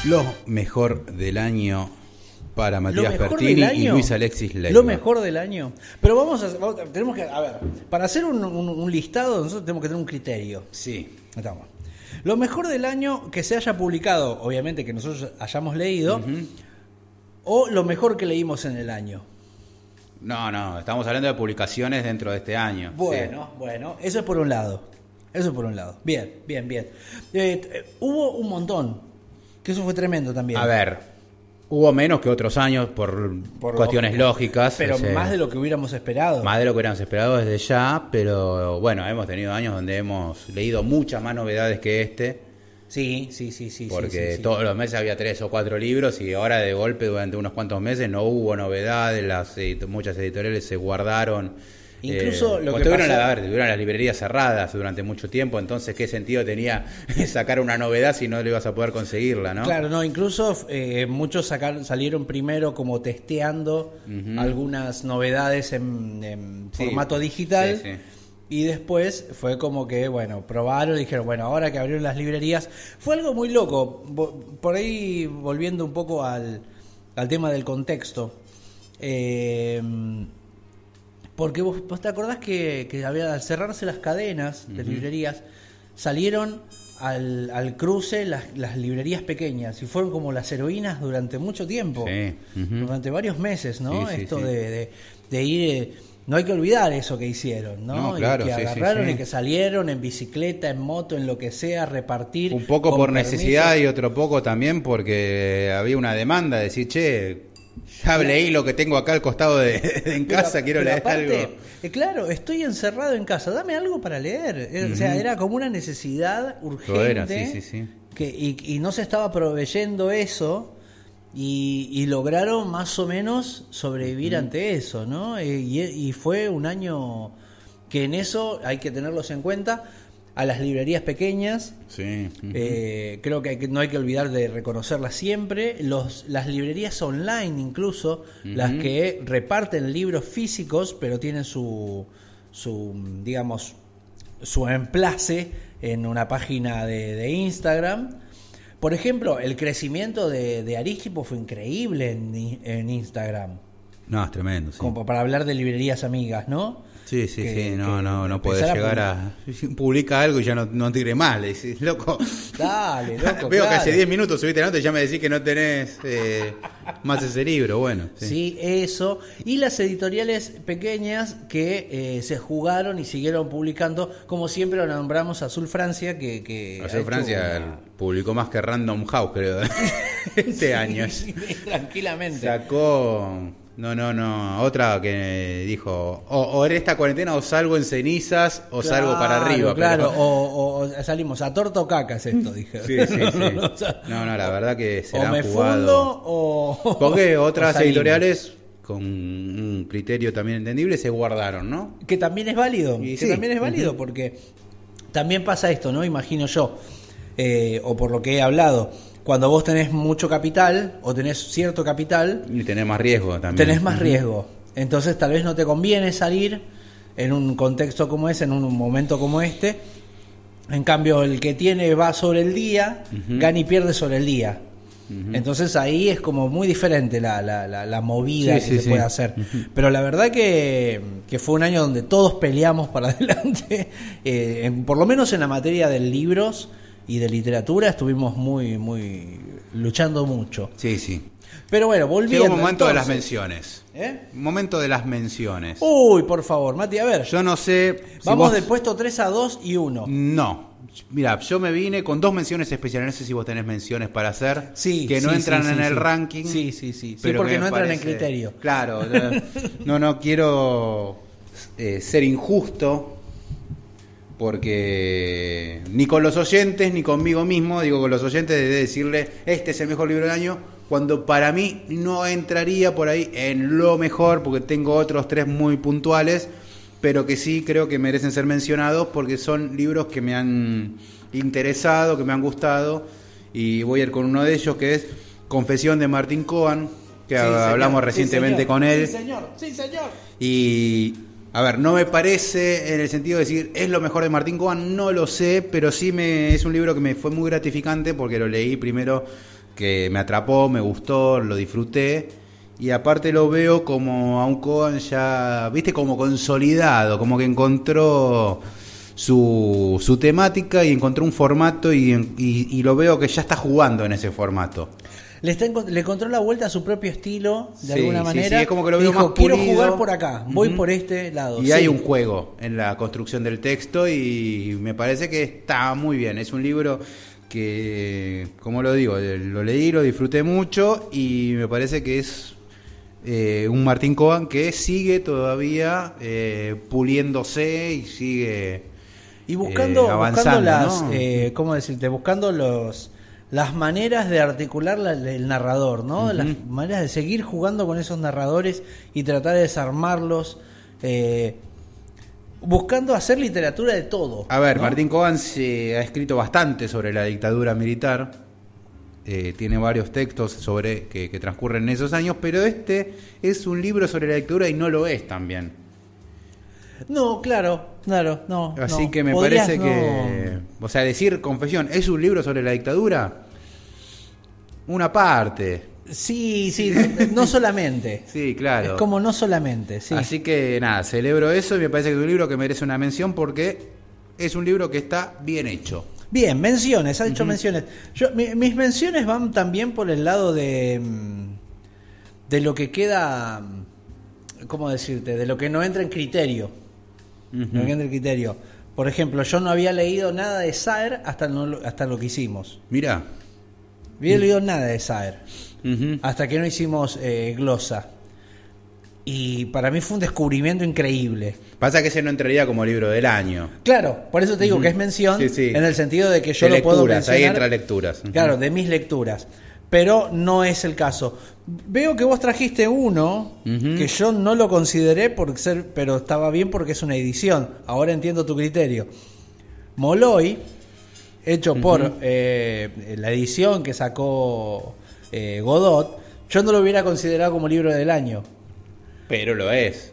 Lo mejor del año para Matías mejor Pertini del año, y Luis Alexis Leiva. Lo mejor del año. Pero tenemos que, a ver, para hacer un listado nosotros tenemos que tener un criterio. Sí. Estamos. Lo mejor del año que se haya publicado, obviamente que nosotros hayamos leído, o lo mejor que leímos en el año. No, estamos hablando de publicaciones dentro de este año. Bueno, eso es por un lado. Bien. Hubo un montón, que eso fue tremendo también. A ver, hubo menos que otros años por cuestiones lógicas. Pero más de lo que hubiéramos esperado. Más de lo que hubiéramos esperado desde ya, pero bueno, hemos tenido años donde hemos leído muchas más novedades que este. Sí. Porque sí. todos los meses había 3 o 4 libros y ahora de golpe durante unos cuantos meses no hubo novedades, muchas editoriales se guardaron. Incluso lo que tuvieron las librerías cerradas durante mucho tiempo, entonces qué sentido tenía sacar una novedad si no le ibas a poder conseguirla, ¿no? Claro, no, incluso muchos salieron primero como testeando algunas novedades en formato digital. Sí. Y después fue como que, bueno, probaron y dijeron, bueno, ahora que abrieron las librerías, fue algo muy loco. Por ahí, volviendo un poco al tema del contexto. Porque vos te acordás que al cerrarse las cadenas de librerías, salieron al cruce las librerías pequeñas y fueron como las heroínas durante mucho tiempo. Sí. Durante varios meses, ¿no? Sí, de ir... No hay que olvidar eso que hicieron, ¿no? Claro, y que agarraron y que salieron en bicicleta, en moto, en lo que sea, repartir. Un poco por necesidad y otro poco también porque había una demanda de decir, che, ya leí lo que tengo acá al costado en casa, quiero leer algo. Claro, estoy encerrado en casa, dame algo para leer. O sea, era como una necesidad urgente. Y no se estaba proveyendo eso. Y lograron más o menos sobrevivir ante eso, ¿no? Y fue un año que en eso hay que tenerlos en cuenta. A las librerías pequeñas, creo que no hay que olvidar de reconocerlas siempre. Las librerías online incluso, las que reparten libros físicos, pero tienen su emplace en una página de Instagram. Por ejemplo, el crecimiento de Arístipo fue increíble en Instagram. No, es tremendo, sí. Como para hablar de librerías amigas, ¿no? Sí. No podés llegar a... Publica algo y ya no tire más. Le decís, loco. Dale, loco. Veo que hace 10 minutos subiste la nota y ya me decís que no tenés más ese libro. Bueno. Sí, eso. Y las editoriales pequeñas que se jugaron y siguieron publicando. Como siempre lo nombramos Azul Francia. Azul Francia publicó más que Random House, creo. Este año. Sí, tranquilamente. Sacó... No, otra que dijo, o en esta cuarentena o salgo en cenizas o salgo para arriba. Claro, o salimos a torta o caca, es esto, dije. Sí. No, la verdad que se la han jugado. O me fundo porque otras editoriales con un criterio también entendible se guardaron, ¿no? Que también es válido, porque también pasa esto, ¿no? Imagino yo, o por lo que he hablado. Cuando vos tenés mucho capital o tenés cierto capital... Y tenés más riesgo también. Tenés más riesgo. Entonces tal vez no te conviene salir en un contexto como ese, en un momento como este. En cambio, el que tiene va sobre el día, gana y pierde sobre el día. Entonces ahí es como muy diferente la movida que se puede hacer. Pero la verdad que fue un año donde todos peleamos para adelante. Por lo menos en la materia de libros... y de literatura estuvimos muy luchando mucho. Sí. Pero bueno, volviendo. Llegó un momento de las menciones. Un momento de las menciones. Uy, por favor, Mati, a ver. Yo no sé... Vamos del puesto 3 a 2 y 1. No. Mira, yo me vine con 2 menciones especiales. No sé si vos tenés menciones para hacer. Que no entran en el ranking. Sí. Pero porque no entran en criterio. Claro. No quiero ser injusto. Porque ni con los oyentes ni conmigo mismo, digo con los oyentes, de decirle este es el mejor libro del año, cuando para mí no entraría por ahí en lo mejor, porque tengo otros 3 muy puntuales, pero que sí creo que merecen ser mencionados porque son libros que me han interesado, que me han gustado, y voy a ir con uno de ellos, que es Confesión de Martín Cohen, que hablamos recientemente con él. Sí, señor. Y... a ver, no me parece en el sentido de decir es lo mejor de Martín Cohen, no lo sé, pero sí es un libro que me fue muy gratificante porque lo leí primero que me atrapó, me gustó, lo disfruté. Y aparte lo veo como a un Cohen ya, viste, como consolidado, como que encontró su temática y encontró un formato y lo veo que ya está jugando en ese formato. Le encontró la vuelta a su propio estilo, de sí, alguna manera. Sí, es como que lo veo dijo, más pulido. Quiero jugar por acá, voy por este lado. Y sí. hay un juego en la construcción del texto y me parece que está muy bien. Es un libro que, como lo digo, lo leí, lo disfruté mucho y me parece que es un Martín Cohen que sigue todavía puliéndose y sigue y buscando las, ¿no? ¿Cómo decirte? Buscando las maneras de articular el narrador, ¿no? Las maneras de seguir jugando con esos narradores y tratar de desarmarlos, buscando hacer literatura de todo. A ver, ¿no? Martín Cohen se ha escrito bastante sobre la dictadura militar, tiene varios textos sobre que transcurren en esos años, pero este es un libro sobre la dictadura y no lo es también. No, claro, no. Así no. que me parece que, o sea, decir confesión, ¿es un libro sobre la dictadura? Una parte. Sí, no solamente. Sí, claro. Es como no solamente, sí. Así que nada, celebro eso y me parece que es un libro que merece una mención porque es un libro que está bien hecho. Bien, menciones, ha dicho menciones. Mis menciones van también por el lado de lo que queda, ¿cómo decirte? De lo que no entra en criterio. Lo que entra en criterio. Por ejemplo, yo no había leído nada de Saer hasta lo que hicimos. Mirá. No había leído nada de Saer hasta que no hicimos glosa. Y para mí fue un descubrimiento increíble. Pasa que ese no entraría como libro del año. Claro, por eso te digo que es mención, sí. En el sentido de que yo de lo puedo lecturas, mencionar. ahí entra lecturas. Claro, de mis lecturas. Pero no es el caso. Veo que vos trajiste uno que yo no lo consideré por ser, pero estaba bien porque es una edición. Ahora entiendo tu criterio. Molloy, hecho por la edición que sacó Godot, yo no lo hubiera considerado como libro del año. Pero lo es.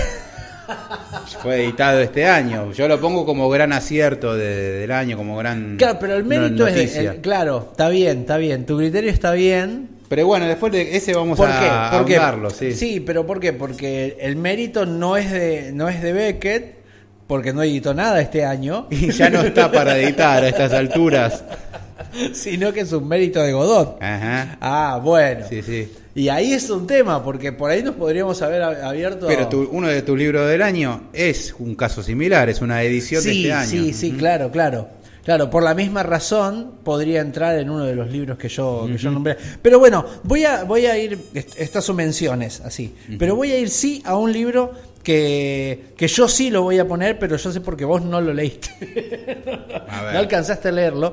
Fue editado este año. Yo lo pongo como gran acierto del año, como gran. Claro, pero el mérito es claro, está bien. Tu criterio está bien. Pero bueno, después de ese vamos a hablarlo, sí. Sí, pero ¿por qué? Porque el mérito no es de Beckett, porque no editó nada este año. Y ya no está para editar a estas alturas. Sino que es un mérito de Godot. Ajá. Ah, bueno. Sí. Y ahí es un tema, porque por ahí nos podríamos haber abierto. Pero uno de tus libros del año es un caso similar, es una edición de este año. Sí, claro. Claro, por la misma razón podría entrar en uno de los libros que yo nombré. Pero bueno, voy a ir, estas son menciones así, pero voy a ir sí a un libro que yo sí lo voy a poner, pero yo sé porque vos no lo leíste. No alcanzaste a leerlo.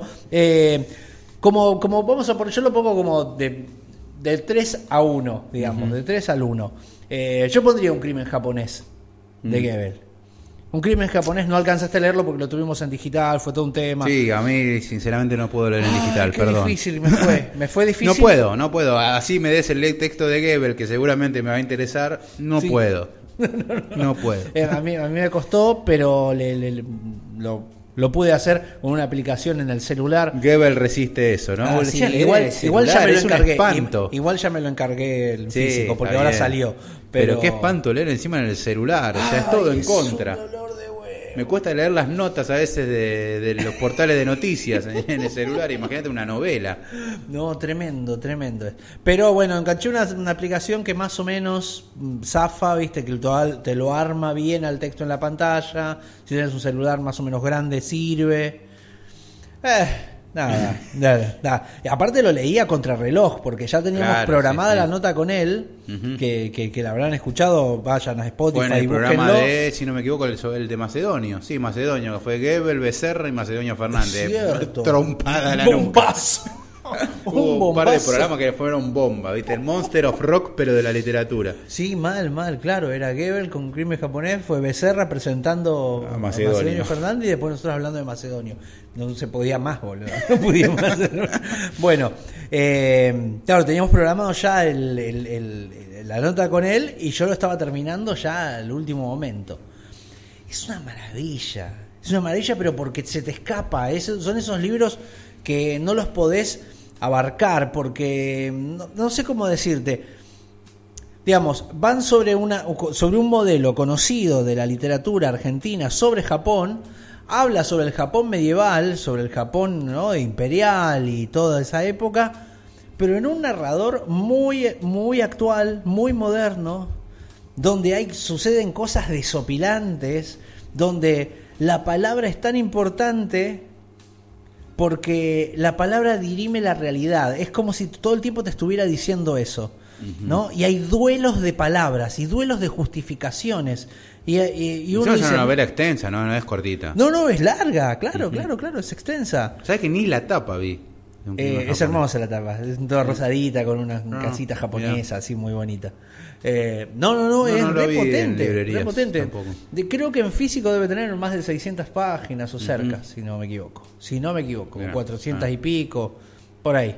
Como vamos a poner, yo lo pongo como de 3 a 1, digamos, de 3 al 1. Yo pondría Un crimen japonés de Goebbels. Un crimen japonés, no alcanzaste a leerlo porque lo tuvimos en digital, fue todo un tema. Sí, a mí sinceramente no puedo leer en digital, qué perdón. Difícil, me fue difícil. No puedo. Así me des el texto de Goebbels, que seguramente me va a interesar, no puedo. No puedo. A mí me costó, pero lo pude hacer con una aplicación en el celular. Goebbels resiste eso, ¿no? Sí, igual ya me lo encargué. Igual ya me lo encargué el físico, porque ahora salió. Pero qué espanto leer encima en el celular, o sea, es todo en contra. Me cuesta leer las notas a veces de los portales de noticias en el celular, imagínate una novela. No, tremendo. Pero bueno, enganché una aplicación que más o menos zafa, viste, que te lo arma bien al texto en la pantalla. Si tienes un celular más o menos grande, sirve. Nada. Y aparte lo leía contra reloj, porque ya teníamos programada la nota con él, que la habrán escuchado, vayan a Spotify y búsquenlo. El programa de, si no me equivoco, el de Macedonio. Sí, Macedonio, que fue Goebbels, Becerra y Macedonio Fernández. Cierto. Trompada la bombazo. Hubo un par de programas que fueron bomba, ¿viste? El Monster of Rock, pero de la literatura. Sí, mal, claro. Era Goebbels con Un crimen japonés, fue Becerra presentando a Macedonio Fernández y después nosotros hablando de Macedonio. No se podía más, boludo. No podía más. Bueno, claro, teníamos programado ya la nota con él y yo lo estaba terminando ya al último momento. Es una maravilla, pero porque se te escapa. Son esos libros que no los podés abarcar, porque no sé cómo decirte. Digamos, van sobre un modelo conocido de la literatura argentina sobre Japón, habla sobre el Japón medieval, sobre el Japón, ¿no?, imperial y toda esa época, pero en un narrador muy, muy actual, muy moderno, donde suceden cosas desopilantes, donde la palabra es tan importante porque la palabra dirime la realidad. Es como si todo el tiempo te estuviera diciendo eso, ¿no? Y hay duelos de palabras y duelos de justificaciones. Y uno dice, es una novela extensa, no es cortita. No, es larga, claro, es extensa. ¿Sabes que ni la tapa vi? Es hermosa la tapa, es toda rosadita con una casita japonesa, así muy bonita. Es re potente. Creo que en físico debe tener más de 600 páginas o cerca, si no me equivoco. Bien. 400 y pico, por ahí.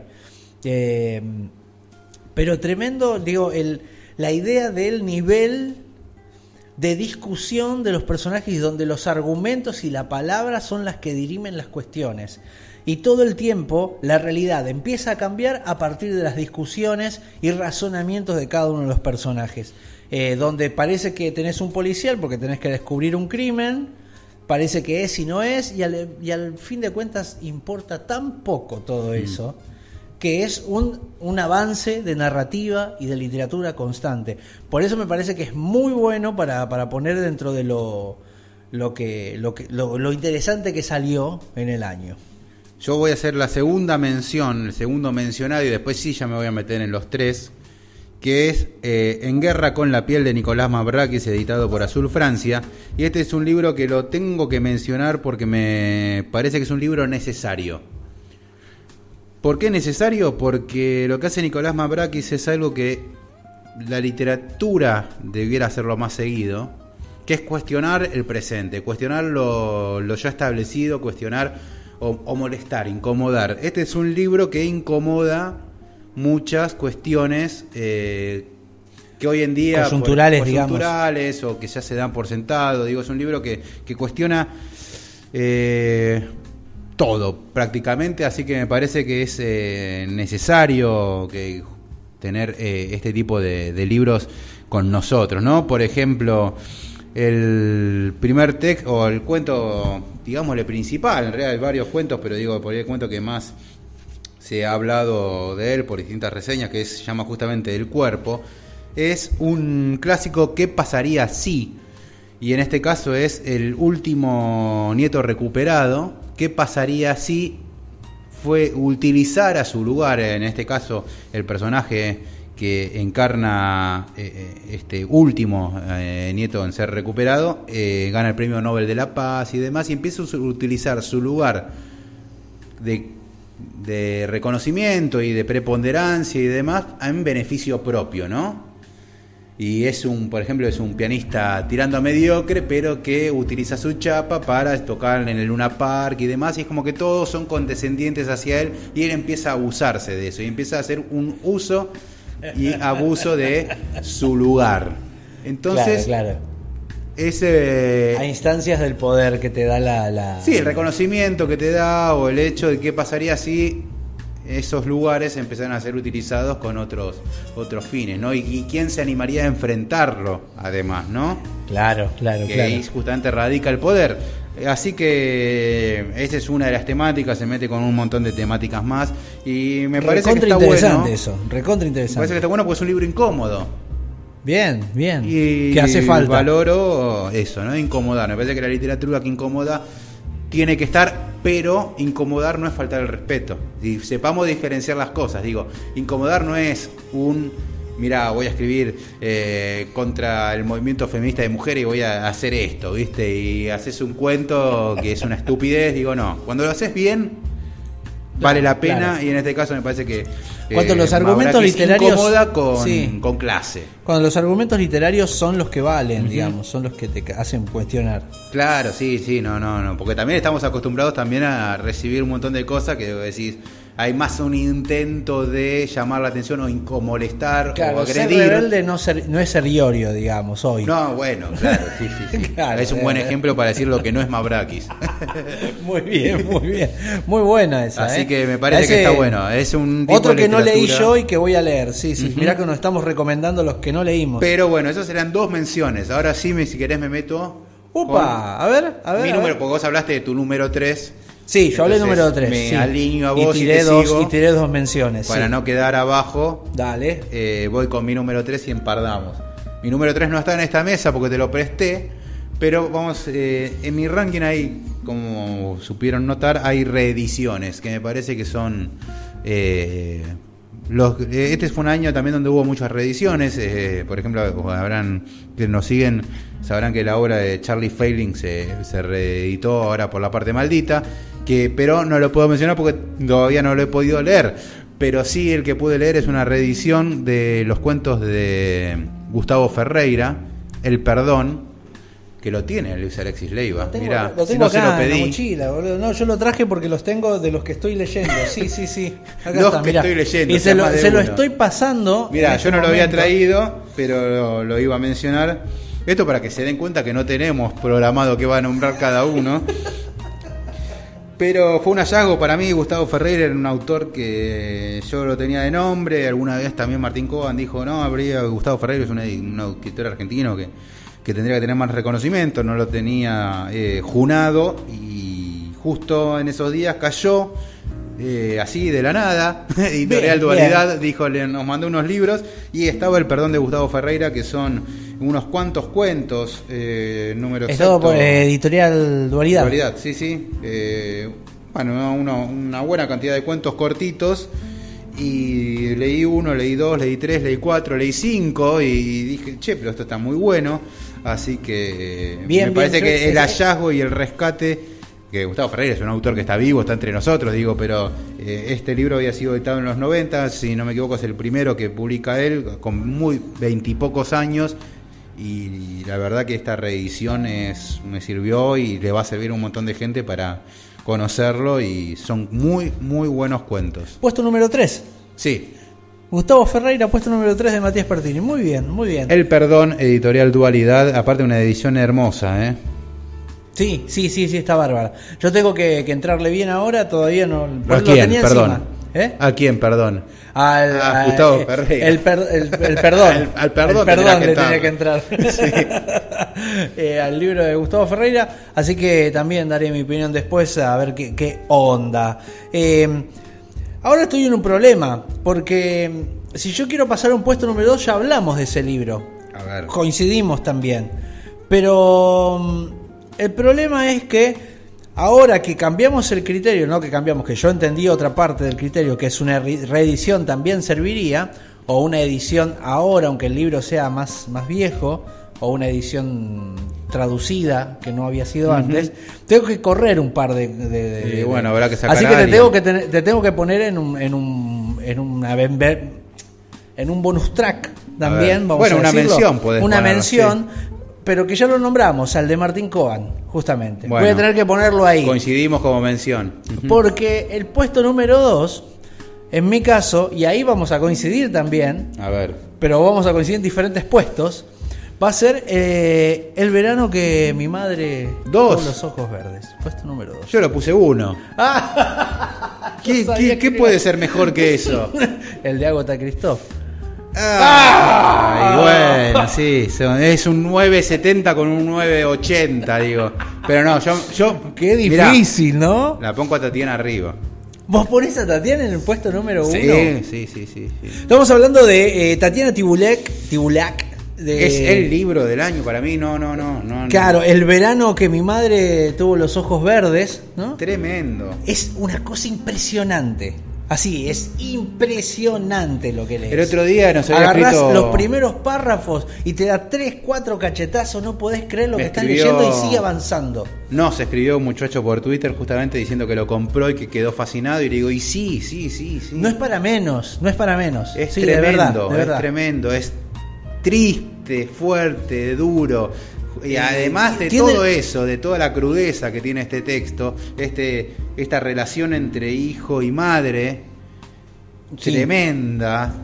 Pero tremendo, digo, la idea del nivel de discusión de los personajes, donde los argumentos y la palabra son las que dirimen las cuestiones. Y todo el tiempo la realidad empieza a cambiar a partir de las discusiones y razonamientos de cada uno de los personajes. Donde parece que tenés un policial porque tenés que descubrir un crimen, parece que es y no es, y al fin de cuentas importa tan poco todo eso, que es un avance de narrativa y de literatura constante. Por eso me parece que es muy bueno para poner dentro de lo interesante que salió en el año. Yo voy a hacer la segunda mención, el segundo mencionado, y después sí ya me voy a meter en los tres, que es En guerra con la piel, de Nicolás Mavrakis, editado por Azul Francia. Y este es un libro que lo tengo que mencionar porque me parece que es un libro necesario. ¿Por qué necesario? Porque lo que hace Nicolás Mavrakis es algo que la literatura debiera hacerlo más seguido, que es cuestionar el presente, cuestionar lo ya establecido, cuestionar o molestar, incomodar. Este es un libro que incomoda muchas cuestiones que hoy en día coyunturales, digamos, o que ya se dan por sentado. Digo, es un libro que cuestiona todo prácticamente, así que me parece que es necesario tener este tipo de libros con nosotros, ¿no? Por ejemplo, el primer texto o el cuento, digámosle principal, en realidad hay varios cuentos, pero digo, por ahí el cuento que más se ha hablado de él por distintas reseñas, que se llama justamente El cuerpo, es un clásico ¿Qué pasaría si? Y en este caso es el último nieto recuperado. ¿Qué pasaría si utilizara su lugar? En este caso, el personaje que encarna este último nieto en ser recuperado gana el Premio Nobel de la Paz y demás, y empieza a utilizar su lugar de reconocimiento y de preponderancia y demás en beneficio propio, ¿no? Y por ejemplo, es un pianista tirando a mediocre, pero que utiliza su chapa para tocar en el Luna Park y demás, y es como que todos son condescendientes hacia él, y él empieza a abusarse de eso, y empieza a hacer un uso y abuso de su lugar. Entonces, claro. A instancias del poder que te da Sí, el reconocimiento que te da, o el hecho de qué pasaría si esos lugares empezaran a ser utilizados con otros fines, ¿no? Y quién se animaría a enfrentarlo, además, ¿no? Claro. Ahí justamente radica el poder. Así que esa es una de las temáticas, se mete con un montón de temáticas más, y me parece que está bueno. Recontra interesante. Me parece que está bueno porque es un libro incómodo. Bien. Y que hace falta. Valoro eso, ¿no? Incomodar. Me parece que la literatura que incomoda tiene que estar, pero incomodar no es faltar el respeto. Y sepamos diferenciar las cosas. Digo, incomodar no es mirá, voy a escribir contra el movimiento feminista de mujeres y voy a hacer esto, ¿viste? Y haces un cuento que es una estupidez. Digo, no. Cuando lo haces bien, vale la pena, claro. Y en este caso me parece que cuando los argumentos literarios incomoda con clase. Cuando los argumentos literarios son los que valen, digamos, son los que te hacen cuestionar. Claro, sí, no, porque también estamos acostumbrados también a recibir un montón de cosas que decís, hay más un intento de llamar la atención o molestar claro, o agredir. Ser rebelde no es ser Iorio, digamos, hoy. No, bueno, claro, sí. Claro, es un buen ejemplo para decir lo que no es Mavrakis. Muy bien. Muy buena esa. Así que me parece que está bueno. Es un tipo otro de que no leí literatura. yo y que voy a leer. Sí. Mirá que nos estamos recomendando los que no leímos. Pero bueno, esas serán 2 menciones. Ahora sí, si querés me meto. ¡Upa! A ver. Mi número, porque vos hablaste de tu número 3. Sí, yo hablé número 3. Me alineo a vos y tiré 2 menciones. Para no quedar abajo. Dale. Voy con mi número 3 y empardamos. Mi número 3 no está en esta mesa porque te lo presté. Pero vamos, en mi ranking hay, como supieron notar, hay reediciones que me parece que son... este fue un año también donde hubo muchas reediciones. Por ejemplo, habrán que nos siguen sabrán que la obra de Charlie Failing se reeditó ahora por La parte maldita, pero no lo puedo mencionar porque todavía no lo he podido leer. Pero sí, el que pude leer es una reedición de los cuentos de Gustavo Ferreira, El Perdón, que lo tiene Luis Alexis Leiva. Mirá, lo tengo si no acá se lo pedí. en la mochila, boludo. No, yo lo traje porque los tengo de los que estoy leyendo. Sí. Acá los está, que mirá. estoy leyendo. Y se lo estoy pasando. Mirá, yo no lo momento. había traído, pero lo iba a mencionar. Esto para que se den cuenta que no tenemos programado qué va a nombrar cada uno. Pero fue un hallazgo para mí. Gustavo Ferreira era un autor que yo lo tenía de nombre. Alguna vez también Martín Coban dijo, no, Gustavo Ferreira es un escritor argentino que tendría que tener más reconocimiento. No lo tenía junado y justo en esos días cayó así de la nada. Editorial Dualidad dijo, nos mandó unos libros y estaba El Perdón de Gustavo Ferreira, que son unos cuantos cuentos, número Estado por Editorial Dualidad. Dualidad, sí. Bueno, una buena cantidad de cuentos cortitos. Y leí 1, leí 2, leí 3, leí 4, leí 5 y dije, pero esto está muy bueno. Así que me parece que el hallazgo y el rescate, que Gustavo Ferreira es un autor que está vivo, está entre nosotros, pero este libro había sido editado en los 90, si no me equivoco es el primero que publica él, con muy 20 y pocos años, y la verdad que esta reedición me sirvió y le va a servir a un montón de gente para conocerlo, y son muy, muy buenos cuentos. Puesto número 3. Sí. Gustavo Ferreira, puesto número 3 de Matías Pertini. Muy bien. El Perdón, Editorial Dualidad, aparte una edición hermosa, Sí, está bárbara. Yo tengo que entrarle bien ahora, todavía no. ¿A quién? Perdón. Encima. ¿A quién? Perdón. A Gustavo Ferreira. El perdón. Al perdón le tenía que entrar. Sí. Al libro de Gustavo Ferreira. Así que también daré mi opinión después a ver qué onda. Ahora estoy en un problema, porque si yo quiero pasar a un puesto número 2, ya hablamos de ese libro. A ver. Coincidimos también. Pero el problema es que ahora que cambiamos el criterio, no que cambiamos, que yo entendí otra parte del criterio, que es una reedición también serviría, o una edición ahora, aunque el libro sea más viejo, o una edición traducida que no había sido antes, tengo que correr un par de bueno, habrá que sacar. así que te tengo que poner en un bonus track también, vamos a decirlo. Una mención podés una poner, mención, sí. Pero que ya lo nombramos, al de Martín Coban, justamente. Bueno, voy a tener que ponerlo ahí. Coincidimos como mención. Porque el puesto número 2, en mi caso, y ahí vamos a coincidir también, a ver, pero vamos a coincidir en diferentes puestos, va a ser El verano que mi madre tuvo los ojos verdes. Puesto número 2. Yo lo puse 1. ¿Qué puede ser mejor que eso? El de Agatha Christoph. Bueno, sí, es un 9.70 con un 9.80, digo. Pero no, yo qué difícil, mirá, ¿no? La pongo a Tatiana arriba. ¿Vos ponés a Tatiana en el puesto número 1? Sí. Estamos hablando de Tatiana Tibulac. Es el libro del año para mí, no. Claro, El verano que mi madre tuvo los ojos verdes, ¿no? Tremendo. Es una cosa impresionante. Así, es impresionante lo que lees. El otro día nos había agarrás escrito... los primeros párrafos y te da 3-4 cachetazos, no podés creer lo que estás leyendo y sigue avanzando. No, se escribió un muchacho por Twitter justamente diciendo que lo compró y que quedó fascinado, y le digo, y sí. No es para menos. Es sí, tremendo, de verdad. es tremendo, es triste, fuerte, duro. Y además de todo eso, de toda la crudeza que tiene este texto, esta relación entre hijo y madre, tremenda,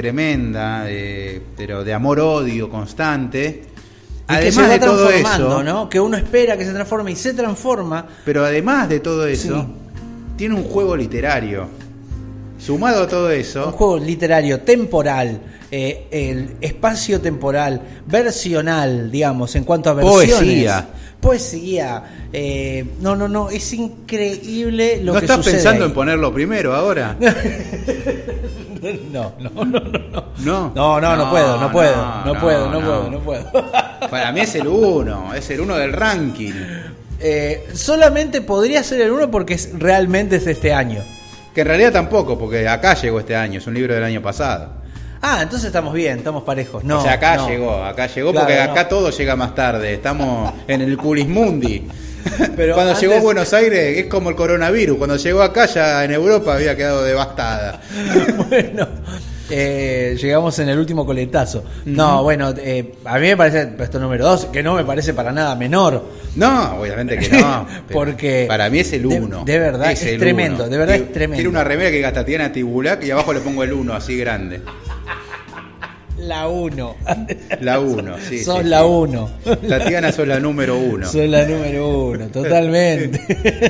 pero de amor-odio constante. Y además que se va transformando, ¿no? Que uno espera que se transforme y se transforma. Pero además de todo eso, tiene un juego literario. Sumado a todo eso, un juego literario temporal, el espacio temporal, versional, digamos, en cuanto a versiones. Poesía. No, es increíble lo que sucede. ¿No estás pensando en ponerlo primero ahora? No puedo. Para mí es el 1 del ranking. Solamente podría ser el 1 porque realmente es de este año. Que en realidad tampoco, porque acá llegó este año, es un libro del año pasado. Ah, entonces estamos bien, estamos parejos. No, o sea, acá llegó, claro, porque acá todo llega más tarde, estamos en el Culismundi. Pero cuando llegó a Buenos Aires es como el coronavirus, cuando llegó acá ya en Europa había quedado devastada. Bueno, llegamos en el último coletazo. No, bueno, a mí me parece puesto número 2, que no me parece para nada menor. No, obviamente que no. Porque para mí es el 1. De verdad, es tremendo, uno. De verdad es tremendo. Tiene una remera que diga Tatiana Tibulac y abajo le pongo el 1 así grande. La 1. La 1, sí. Sos la 1. Tatiana, sos la número 1. Sos la número 1, totalmente.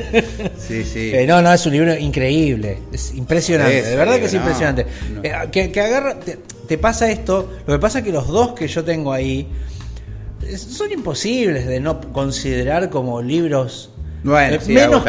Sí. No, es un libro increíble. Es impresionante, de verdad que es impresionante. No. Que agarra, te pasa esto. Lo que pasa es que los dos que yo tengo ahí son imposibles de no considerar como libros. Bueno, sí, menos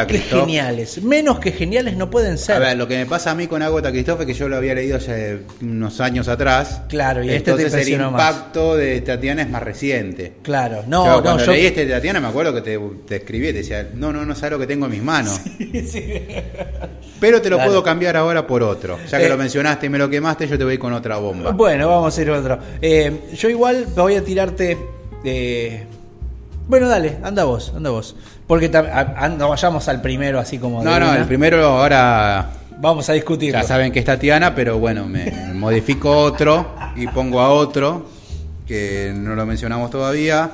que geniales no pueden ser. A ver, lo que me pasa a mí con Agatha Christophe es que yo lo había leído hace unos años atrás. Claro, y entonces el impacto de Tatiana es más reciente. Claro, cuando leí de Tatiana me acuerdo que te escribí y te decía, no sabes lo que tengo en mis manos. Sí. Pero te lo puedo cambiar ahora por otro. Ya que lo mencionaste y me lo quemaste, yo te voy con otra bomba. Bueno, vamos a ir a otro. Yo igual voy a tirarte... Bueno, dale, anda vos. Porque no vayamos al primero así como... No, el primero ahora... Vamos a discutirlo. Ya saben que es Tatiana, pero bueno, me modifico otro y pongo a otro, que no lo mencionamos todavía.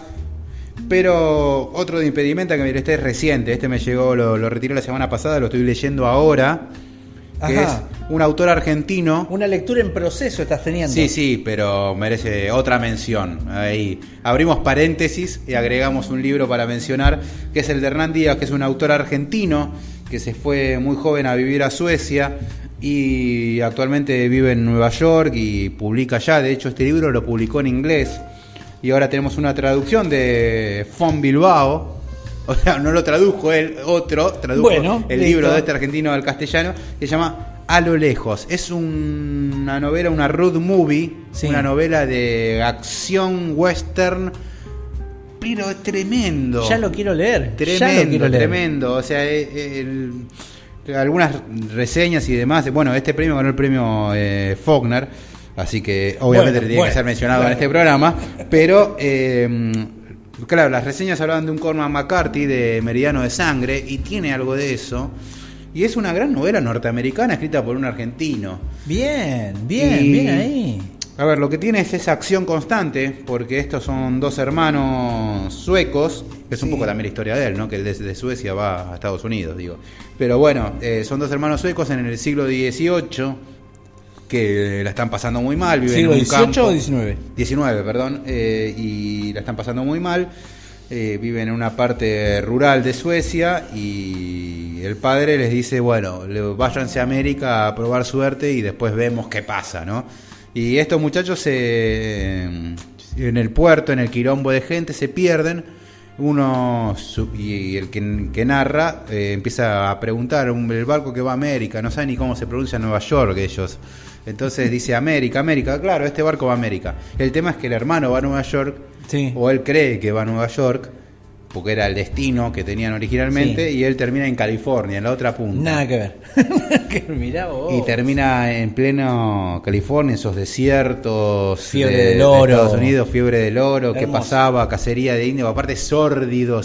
Pero otro de Impedimenta que este es reciente, este me llegó, lo retiré la semana pasada, lo estoy leyendo ahora. Que es un autor argentino. Una lectura en proceso estás teniendo. Sí, pero merece otra mención. Ahí abrimos paréntesis y agregamos un libro para mencionar, que es el de Hernán Díaz, que es un autor argentino que se fue muy joven a vivir a Suecia y actualmente vive en Nueva York y publica allá. De hecho, este libro lo publicó en inglés y ahora tenemos una traducción de Fon Bilbao. O sea, no lo tradujo él, tradujo el libro de este argentino al castellano, que se llama A lo lejos. Es una novela, una road movie, una novela de acción western, pero es tremendo. Ya lo quiero leer. Tremendo. O sea, algunas reseñas y demás. Bueno, este premio ganó el premio Faulkner, así que obviamente tiene que ser mencionado en este programa, pero... claro, las reseñas hablaban de un Cormac McCarthy, de Meridiano de Sangre, y tiene algo de eso. Y es una gran novela norteamericana escrita por un argentino. Bien ahí. A ver, lo que tiene es esa acción constante, porque estos son dos hermanos suecos, que es un poco también la historia de él, ¿no? Que él desde Suecia va a Estados Unidos, digo. Pero bueno, son dos hermanos suecos en el siglo XVIII, que la están pasando muy mal, viven en un campo. ¿XVIII o XIX? XIX, perdón, y la están pasando muy mal, viven en una parte rural de Suecia y el padre les dice, bueno, váyanse a América a probar suerte y después vemos qué pasa, ¿no? Y estos muchachos en el puerto, en el quilombo de gente, se pierden. Y el que narra empieza a preguntar, el barco que va a América, no sabe ni cómo se pronuncia Nueva York ellos. Entonces dice América, claro, este barco va a América. El tema es que el hermano va a Nueva York, o él cree que va a Nueva York, porque era el destino que tenían originalmente, y él termina en California, en la otra punta. Nada que ver. Mirá vos. Y termina en pleno California, en esos desiertos del oro. De Estados Unidos, fiebre del oro, que pasaba, cacería de indios, aparte sórdido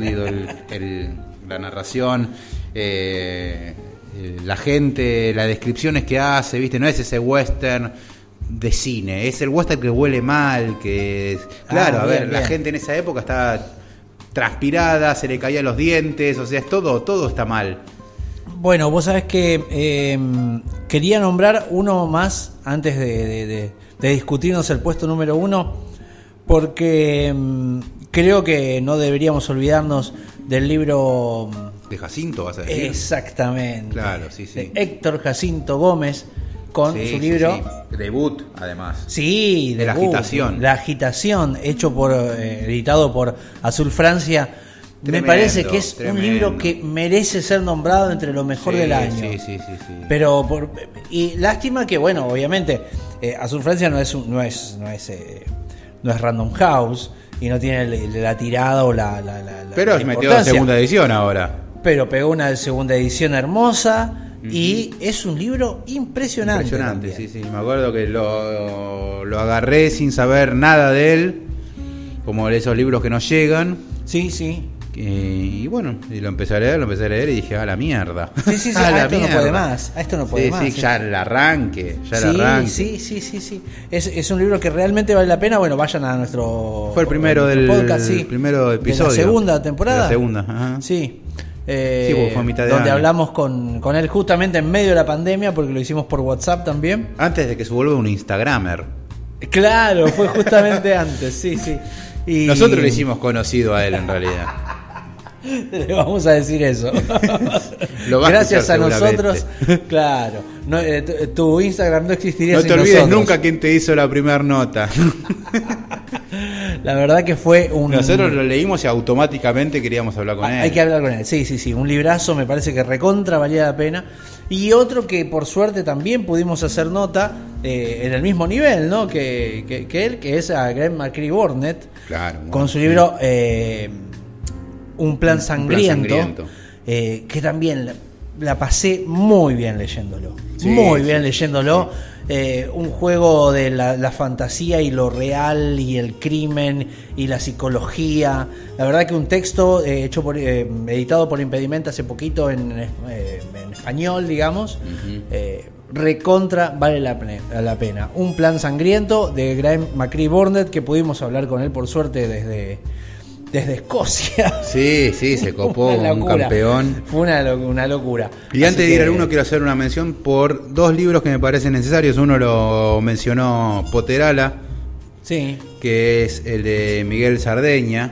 la narración, la gente, las descripciones que hace, ¿viste? No es ese western de cine. Es el western que huele mal, que claro, a ver, la gente en esa época estaba transpirada, se le caían los dientes, o sea, es todo está mal. Bueno, vos sabés que quería nombrar uno más antes de discutirnos el puesto número 1, porque creo que no deberíamos olvidarnos del libro de Jacinto, vas a decir. Exactamente. Claro, sí. De Héctor Jacinto Gómez, con su libro debut, además. Sí, de debut, La agitación, hecho editado por Azul Francia. Tremendo, me parece que es un libro que merece ser nombrado entre lo mejor del año. Sí. Pero y lástima que, bueno, obviamente Azul Francia no es Random House y no tiene la tirada o la pero la metió segunda edición ahora. Pero pegó una segunda edición hermosa. Y es un libro impresionante. Sí. Me acuerdo que lo agarré sin saber nada de él, como esos libros que nos llegan. Sí. Y bueno, y lo empecé a leer y dije, a la mierda. Sí, a esto no puede más. A esto no puede más. Sí, ya el arranque. Sí. Es un libro que realmente vale la pena. Bueno, vayan a nuestro... Fue el primero del podcast, primero episodio. De la segunda temporada. De la segunda, ajá. Sí. Fue a mitad de donde año. hablamos con él justamente en medio de la pandemia, porque lo hicimos por WhatsApp también. Antes de que se vuelva un Instagramer. Claro, fue justamente antes, sí. Y nosotros le hicimos conocido a él en realidad. Le vamos a decir eso. Gracias a nosotros. Claro. No, tu Instagram no existiría sin nosotros. No te olvides nunca quién te hizo la primera nota. La verdad que fue un... Nosotros lo leímos y automáticamente queríamos hablar con él. Hay que hablar con él, sí. Un librazo, me parece que recontra valía la pena. Y otro que por suerte también pudimos hacer nota en el mismo nivel, ¿no? que él, que es a Graeme McCree Burnett. Claro. Con su libro Un plan sangriento. Que también la pasé muy bien leyéndolo. Un juego de la fantasía y lo real y el crimen y la psicología. La verdad que un texto hecho editado por Impedimenta hace poquito en español, digamos. Recontra vale la pena. Un plan sangriento de Graeme McCree Burnett, que pudimos hablar con él por suerte desde Escocia. Sí, se copó un campeón. Fue una locura. Y antes de ir al uno, quiero hacer una mención por dos libros que me parecen necesarios. Uno lo mencionó Poterala, que es el de Miguel Sardeña.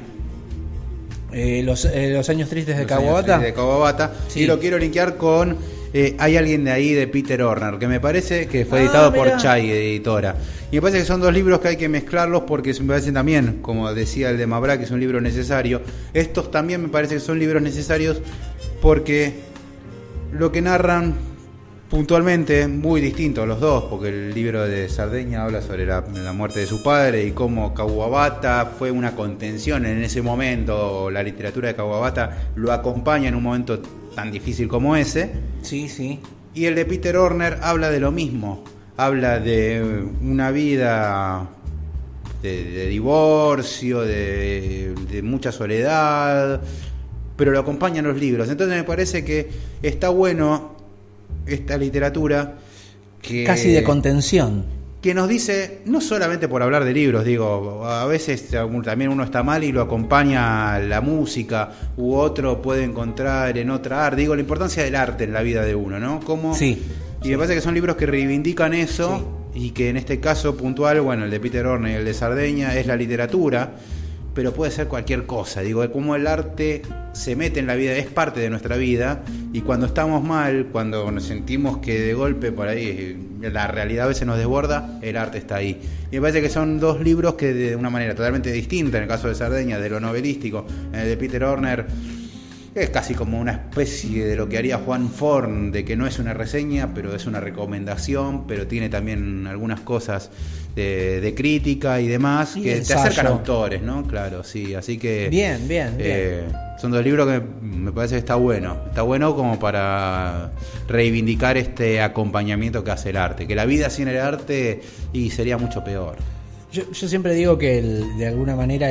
Los años tristes de Kawabata. Y lo quiero linkear con Hay alguien de ahí, de Peter Orner, que me parece que fue editado por Chai Editora. Y me parece que son dos libros que hay que mezclarlos porque me parecen también, como decía el de Mabra, que es un libro necesario. Estos también me parece que son libros necesarios porque lo que narran puntualmente muy distinto los dos, porque el libro de Sardeña habla sobre la muerte de su padre y cómo Kawabata fue una contención en ese momento. La literatura de Kawabata lo acompaña en un momento tan difícil como ese. Sí. Y el de Peter Orner habla de lo mismo. Habla de una vida de divorcio, de mucha soledad, pero lo acompañan los libros. Entonces me parece que está bueno esta literatura que casi de contención, que nos dice, no solamente por hablar de libros, digo, a veces también uno está mal y lo acompaña la música, u otro puede encontrar en otra arte, digo, la importancia del arte en la vida de uno, ¿no? Y me parece que son libros que reivindican eso, y que en este caso puntual, bueno, el de Peter Orner y el de Sardeña es la literatura, pero puede ser cualquier cosa, digo, como el arte se mete en la vida, es parte de nuestra vida, y cuando estamos mal, cuando nos sentimos que de golpe por ahí la realidad a veces nos desborda, el arte está ahí. Y me parece que son dos libros que de una manera totalmente distinta, en el caso de Sardeña, de lo novelístico, en el de Peter Orner, es casi como una especie de lo que haría Juan Forn, de que no es una reseña, pero es una recomendación, pero tiene también algunas cosas de crítica y demás, y que te acercan a autores, ¿no? Claro, sí, así que... Bien. Son dos libros que me parece que está bueno como para reivindicar este acompañamiento que hace el arte, que la vida sin el arte y sería mucho peor. Yo siempre digo que de alguna manera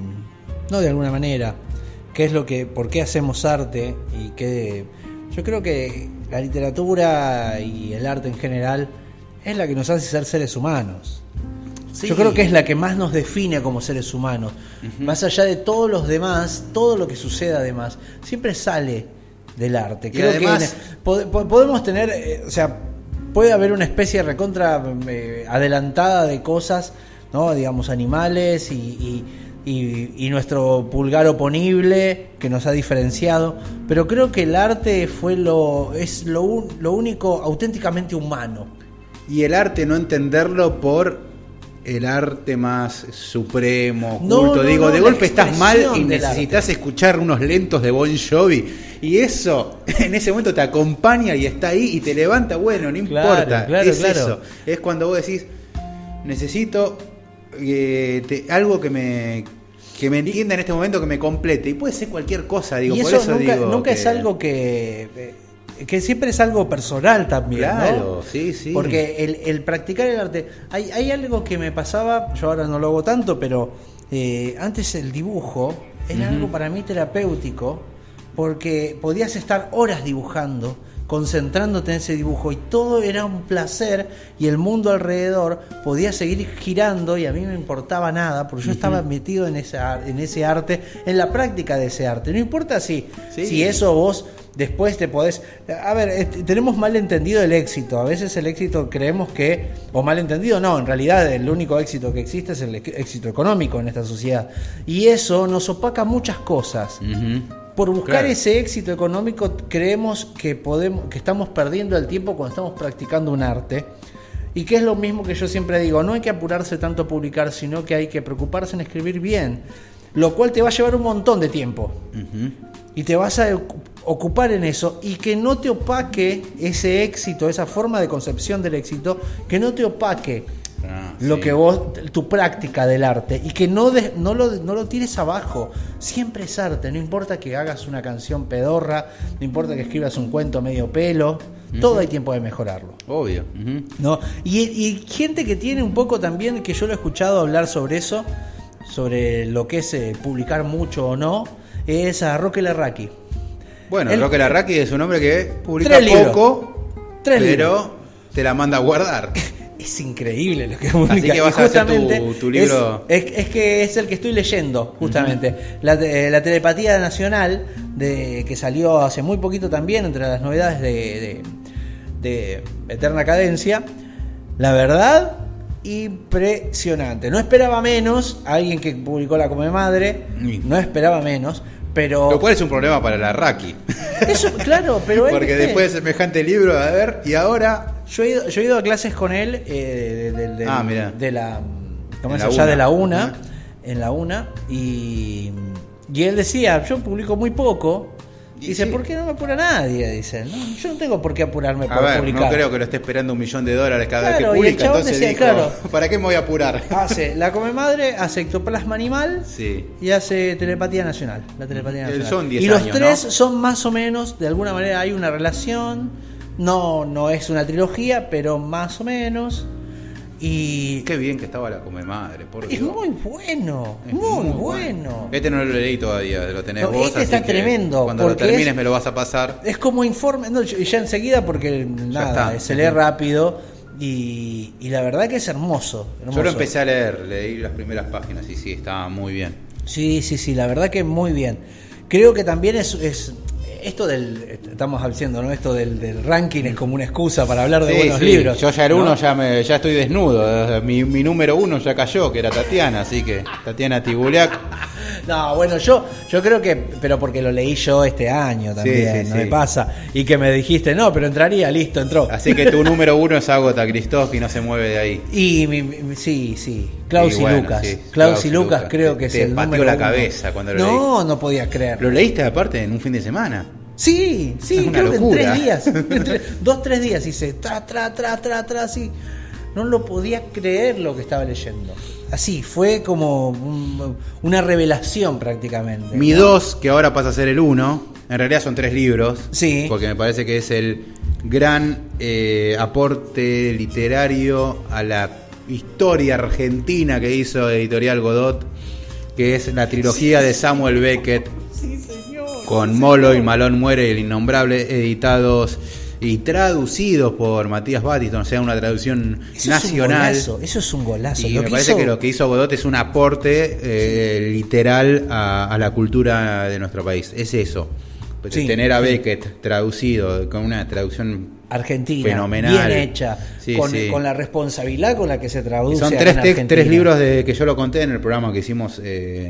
qué es lo que, por qué hacemos arte, y que yo creo que la literatura y el arte en general es la que nos hace ser seres humanos. Sí. Yo creo que es la que más nos define como seres humanos. Más allá de todos los demás, todo lo que sucede además, siempre sale del arte. Creo además, que podemos tener, o sea, puede haber una especie de recontra adelantada de cosas, ¿no? Digamos, animales y nuestro pulgar oponible que nos ha diferenciado, pero creo que el arte es lo único auténticamente humano. Y el arte no entenderlo por el arte más supremo, oculto. No, de golpe estás mal y del necesitas arte. escuchar unos lentos de Bon Jovi. Y eso, en ese momento te acompaña y está ahí y te levanta, bueno, no importa. Claro. Eso. Es cuando vos decís, necesito algo que me entienda en este momento, que me complete. Y puede ser cualquier cosa, digo. Y por eso eso nunca es algo que siempre es algo personal también, claro, ¿no? Sí. Porque el practicar el arte, hay algo que me pasaba, yo ahora no lo hago tanto, pero antes el dibujo era algo para mí terapéutico, porque podías estar horas dibujando, concentrándote en ese dibujo, y todo era un placer, y el mundo alrededor podía seguir girando, y a mí no me importaba nada, porque yo estaba metido en ese arte, en la práctica de ese arte. No importa si eso vos después te podés... A ver, tenemos mal entendido el éxito. A veces el éxito creemos que... O mal entendido, no. En realidad el único éxito que existe es el éxito económico en esta sociedad. Y eso nos opaca muchas cosas. Por buscar ese éxito económico creemos que estamos perdiendo el tiempo cuando estamos practicando un arte. Y que es lo mismo que yo siempre digo. No hay que apurarse tanto a publicar, sino que hay que preocuparse en escribir bien. Lo cual te va a llevar un montón de tiempo. Y te vas a ocupar en eso, y que no te opaque ese éxito, esa forma de concepción del éxito, que no te opaque lo que tu práctica del arte, y que no lo tires abajo. Siempre es arte, no importa que hagas una canción pedorra, no importa que escribas un cuento medio pelo, todo hay tiempo de mejorarlo. Obvio. ¿No? Y gente que tiene un poco también, que yo lo he escuchado hablar sobre eso, sobre lo que es publicar mucho o no, es a Roque Larraqui. Bueno, Roque Larraqui es un hombre que publica poco, pero te la manda a guardar. Es increíble lo que publica. Así que vas a hacer tu libro. Es que es el que estoy leyendo, justamente. La Telepatía Nacional, que salió hace muy poquito también, entre las novedades de Eterna Cadencia. La verdad, impresionante. No esperaba menos. Alguien que publicó La Come Madre, no esperaba menos. Pero... Lo cual es un problema para Larraqui. Eso, claro, pero él... Porque después de semejante libro, a ver, y ahora... Yo he ido a clases con él mira. de la... ¿Cómo es allá? De la UNA. En la UNA. Y él decía, yo publico muy poco. Y dice, ¿por qué no me apura nadie? Dice, no, yo no tengo por qué apurarme por publicar. No creo que lo esté esperando $1.000.000 cada vez que y publica. el chabón Entonces decía, dijo, ¿para qué me voy a apurar? Hace La Come Madre, hace Ectoplasma Animal y hace Telepatía Nacional. La Telepatía Nacional. Son 10 y los años, tres ¿no? son más o menos, de alguna manera hay una relación. No es una trilogía, pero más o menos. Y qué bien que estaba La Come Madre, por Dios. Es muy bueno, muy bueno. Este no lo leí todavía, lo tenés vos. Este está tremendo. Cuando lo termines me lo vas a pasar. Es como informe, ya enseguida, porque se lee rápido. Y la verdad que es hermoso. Yo lo empecé a leer, leí las primeras páginas y sí, estaba muy bien. Sí, la verdad que muy bien. Creo que también es esto estamos haciendo, ¿no? Esto del ranking es como una excusa para hablar de buenos libros. Yo ya el uno ya estoy desnudo. Mi número 1 ya cayó, que era Tatiana, así que Tatiana Tibuliak. No, bueno, yo creo que, pero porque lo leí yo este año también, me pasa. Y que me dijiste, no, pero entraría, listo, entró. Así que tu número 1 es Agota Christoph y no se mueve de ahí. Y sí, Klaus y Lucas. Klaus y Lucas creo que es el número 1. Te pateó la cabeza cuando lo leí. No podía creer. ¿Lo leíste aparte en un fin de semana? Sí, creo locura. que en 3 días. 2-3 días hice tra, así. No lo podía creer lo que estaba leyendo. Así, fue como una revelación prácticamente. Mi 2, que ahora pasa a ser el 1, en realidad son 3 libros. Sí. Porque me parece que es el gran aporte literario a la historia argentina que hizo Editorial Godot, que es la trilogía de Samuel Beckett. Sí, señor. Con Molo y Malón muere y El Innombrable, editados y traducidos por Matías Batiston, o sea, una traducción nacional. Eso es un golazo. Y me parece que lo que hizo Godot es un aporte literal a la cultura de nuestro país. Es eso. Tener a Beckett traducido con una traducción argentina, fenomenal, bien hecha, con la responsabilidad con la que se traduce. Son tres libros que yo lo conté en el programa que hicimos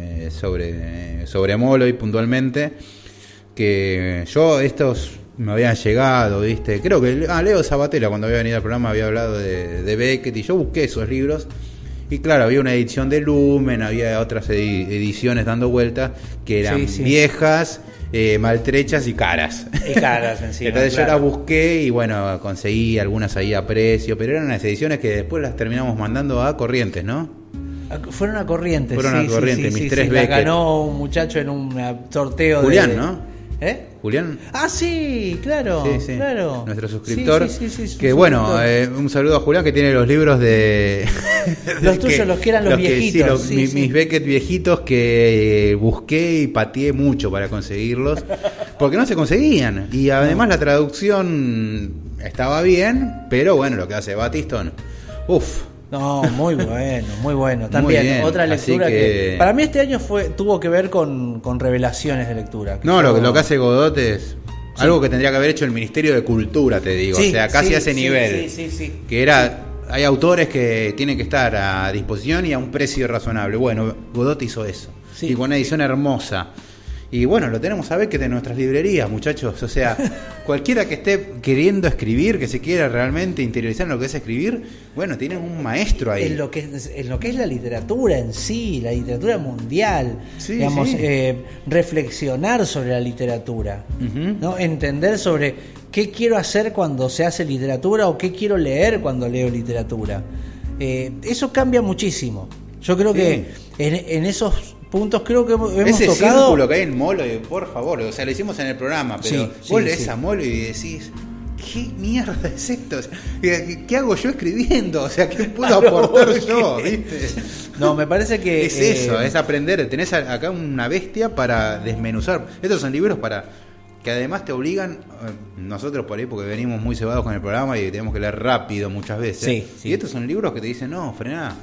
sobre Molloy puntualmente, que yo estos me habían llegado, ¿viste? Creo que Leo Sabatella, cuando había venido al programa, había hablado de Beckett, y yo busqué esos libros. Y claro, había una edición de Lumen, había otras ediciones dando vueltas que eran viejas, maltrechas y caras. Encima, entonces yo las busqué y bueno, conseguí algunas ahí a precio, pero eran unas ediciones que después las terminamos mandando a Corrientes, ¿no? Fueron a Corrientes. Mis tres Beckett. La ganó un muchacho en un sorteo Julián, ¿no? Julián. Ah, sí, claro. Claro. Nuestro suscriptor. Sí, que bueno, un saludo a Julián, que tiene los libros de. Los tuyos, los que eran los viejitos. Mis Beckett viejitos que busqué y pateé mucho para conseguirlos. Porque no se conseguían. Y además la traducción estaba bien, pero bueno, lo que hace Batiston. No, muy bueno. También bien, otra lectura que para mí este año tuvo que ver con revelaciones de lectura. No, lo que hace Godot es algo que tendría que haber hecho el Ministerio de Cultura, te digo. O sea, casi a ese nivel. Que hay autores que tienen que estar a disposición y a un precio razonable. Bueno, Godot hizo eso. Y con una edición hermosa. Y bueno, lo tenemos a Beckett en nuestras librerías, muchachos. O sea, cualquiera que esté queriendo escribir, que se quiera realmente interiorizar en lo que es escribir, bueno, tienen un maestro ahí. En lo que es la literatura en sí, la literatura mundial, reflexionar sobre la literatura, ¿no? Entender sobre qué quiero hacer cuando se hace literatura o qué quiero leer cuando leo literatura. Eso cambia muchísimo. Yo creo que en esos puntos creo que hemos ese tocado. Círculo que hay en Molloy, por favor, o sea, lo hicimos en el programa, pero vos lees a Molloy y decís, ¿qué mierda es esto? O sea, ¿qué hago yo escribiendo? O sea, ¿qué puedo aportar yo? ¿Viste? No, me parece que es eso, es aprender. Tenés acá una bestia para desmenuzar. Estos son libros que además te obligan, nosotros por ahí, porque venimos muy cebados con el programa y tenemos que leer rápido muchas veces. Y estos son libros que te dicen, no, frená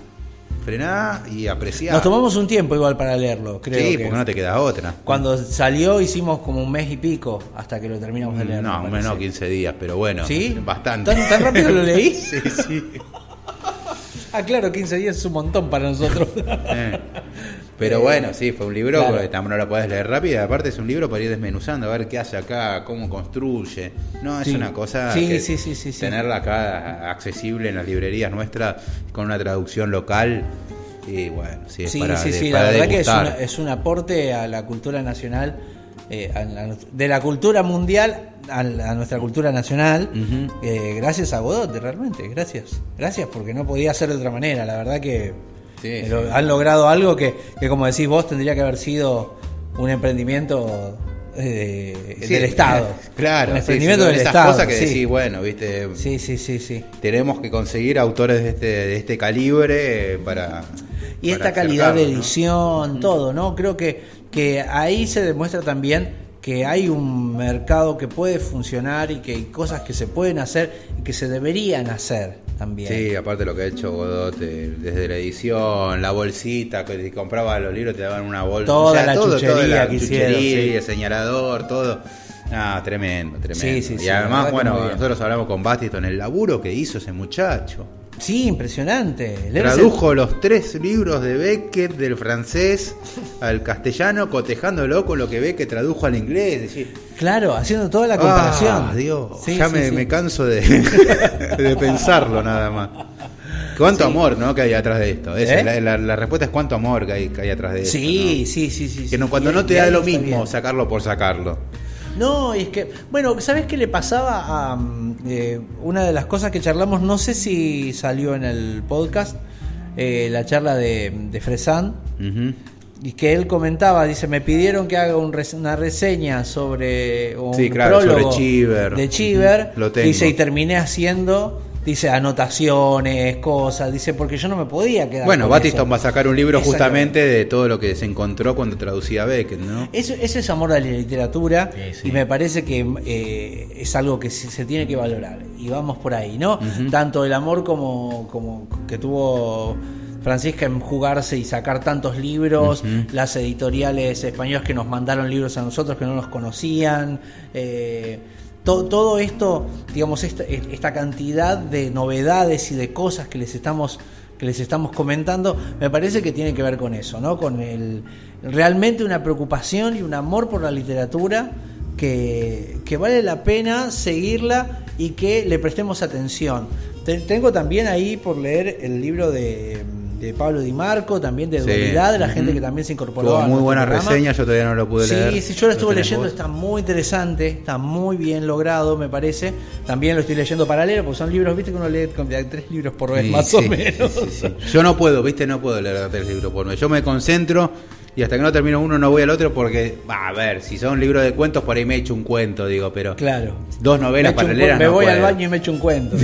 y apreciá. Nos tomamos un tiempo igual para leerlo, creo. Sí, porque no te queda otra. Cuando salió hicimos como un mes y pico hasta que lo terminamos de leer. No, menos 15 días, pero bueno, ¿sí? Bastante. ¿Tan rápido lo leí? Sí. Claro, 15 días es un montón para nosotros. Pero bueno, sí, fue un libro que también no lo podés leer rápido. Aparte es un libro para ir desmenuzando, a ver qué hace acá, cómo construye. No, es una cosa tenerla acá accesible en las librerías nuestras con una traducción local. Y bueno, es para la verdad degustar. Que es un aporte a la cultura nacional, de la cultura mundial a nuestra cultura nacional. Gracias a Godot, realmente, gracias porque no podía ser de otra manera. La verdad que han logrado algo que como decís vos tendría que haber sido un emprendimiento del Estado. Claro, un emprendimiento del esas Estado. Cosas que decís, bueno, viste. Sí. Tenemos que conseguir autores de este calibre para. Y esta calidad de edición, todo, ¿no? Creo que ahí se demuestra también que hay un mercado que puede funcionar y que hay cosas que se pueden hacer y que se deberían hacer también. Sí, aparte lo que ha hecho Godot desde la edición, la bolsita, que si comprabas los libros te daban una bolsa. Toda la chuchería que hicieron, hicieron, el señalador, todo. Tremendo. Sí, y además, bueno, nosotros hablamos con Batiston, el laburo que hizo ese muchacho. Sí, impresionante. Tradujo los 3 libros de Beckett del francés al castellano, cotejándolo con lo que Beckett tradujo al inglés. Decir, claro, haciendo toda la comparación. Dios, me canso de pensarlo nada más. ¿Cuánto amor, no, que hay atrás de esto? La respuesta es cuánto amor que hay atrás de esto. Sí. Que cuando no te da lo mismo sacarlo por sacarlo. No, es que, bueno, ¿sabes qué le pasaba a una de las cosas que charlamos? No sé si salió en el podcast, la charla de Fresán, y que él comentaba, dice, me pidieron que haga una reseña sobre un prólogo sobre Chiver. De Chiver, Lo tengo. dice, y terminé haciendo dice anotaciones, cosas, dice, porque yo no me podía quedar. Bueno, con Battiston eso. va a sacar un libro justamente de todo lo que se encontró cuando traducía a Beckett, ¿no? Eso es amor a la literatura, y me parece que es algo que se tiene que valorar, y vamos por ahí, ¿no? Tanto el amor como que tuvo Francisca en jugarse y sacar tantos libros, las editoriales españolas que nos mandaron libros a nosotros que no nos conocían, todo esto, digamos, esta cantidad de novedades y de cosas que les estamos comentando, me parece que tiene que ver con eso, ¿no? Con realmente una preocupación y un amor por la literatura que vale la pena seguirla y que le prestemos atención. Tengo también ahí por leer el libro de Pablo Di Marco, también de Dualidad, la gente que también se incorporó. Tuvo a muy buena programa. reseña, yo todavía no lo pude leer. Sí, yo lo estuve leyendo, está muy interesante, está muy bien logrado, me parece. También lo estoy leyendo paralelo, porque son libros, viste que uno lee 3 libros por vez, más o menos. Sí. Yo no puedo leer 3 libros por vez. Yo me concentro y hasta que no termino uno no voy al otro porque, a ver, si son libros de cuentos, por ahí me echo un cuento, digo, pero... Claro. 2 novelas paralelas me no voy puedo. al baño y me echo un cuento.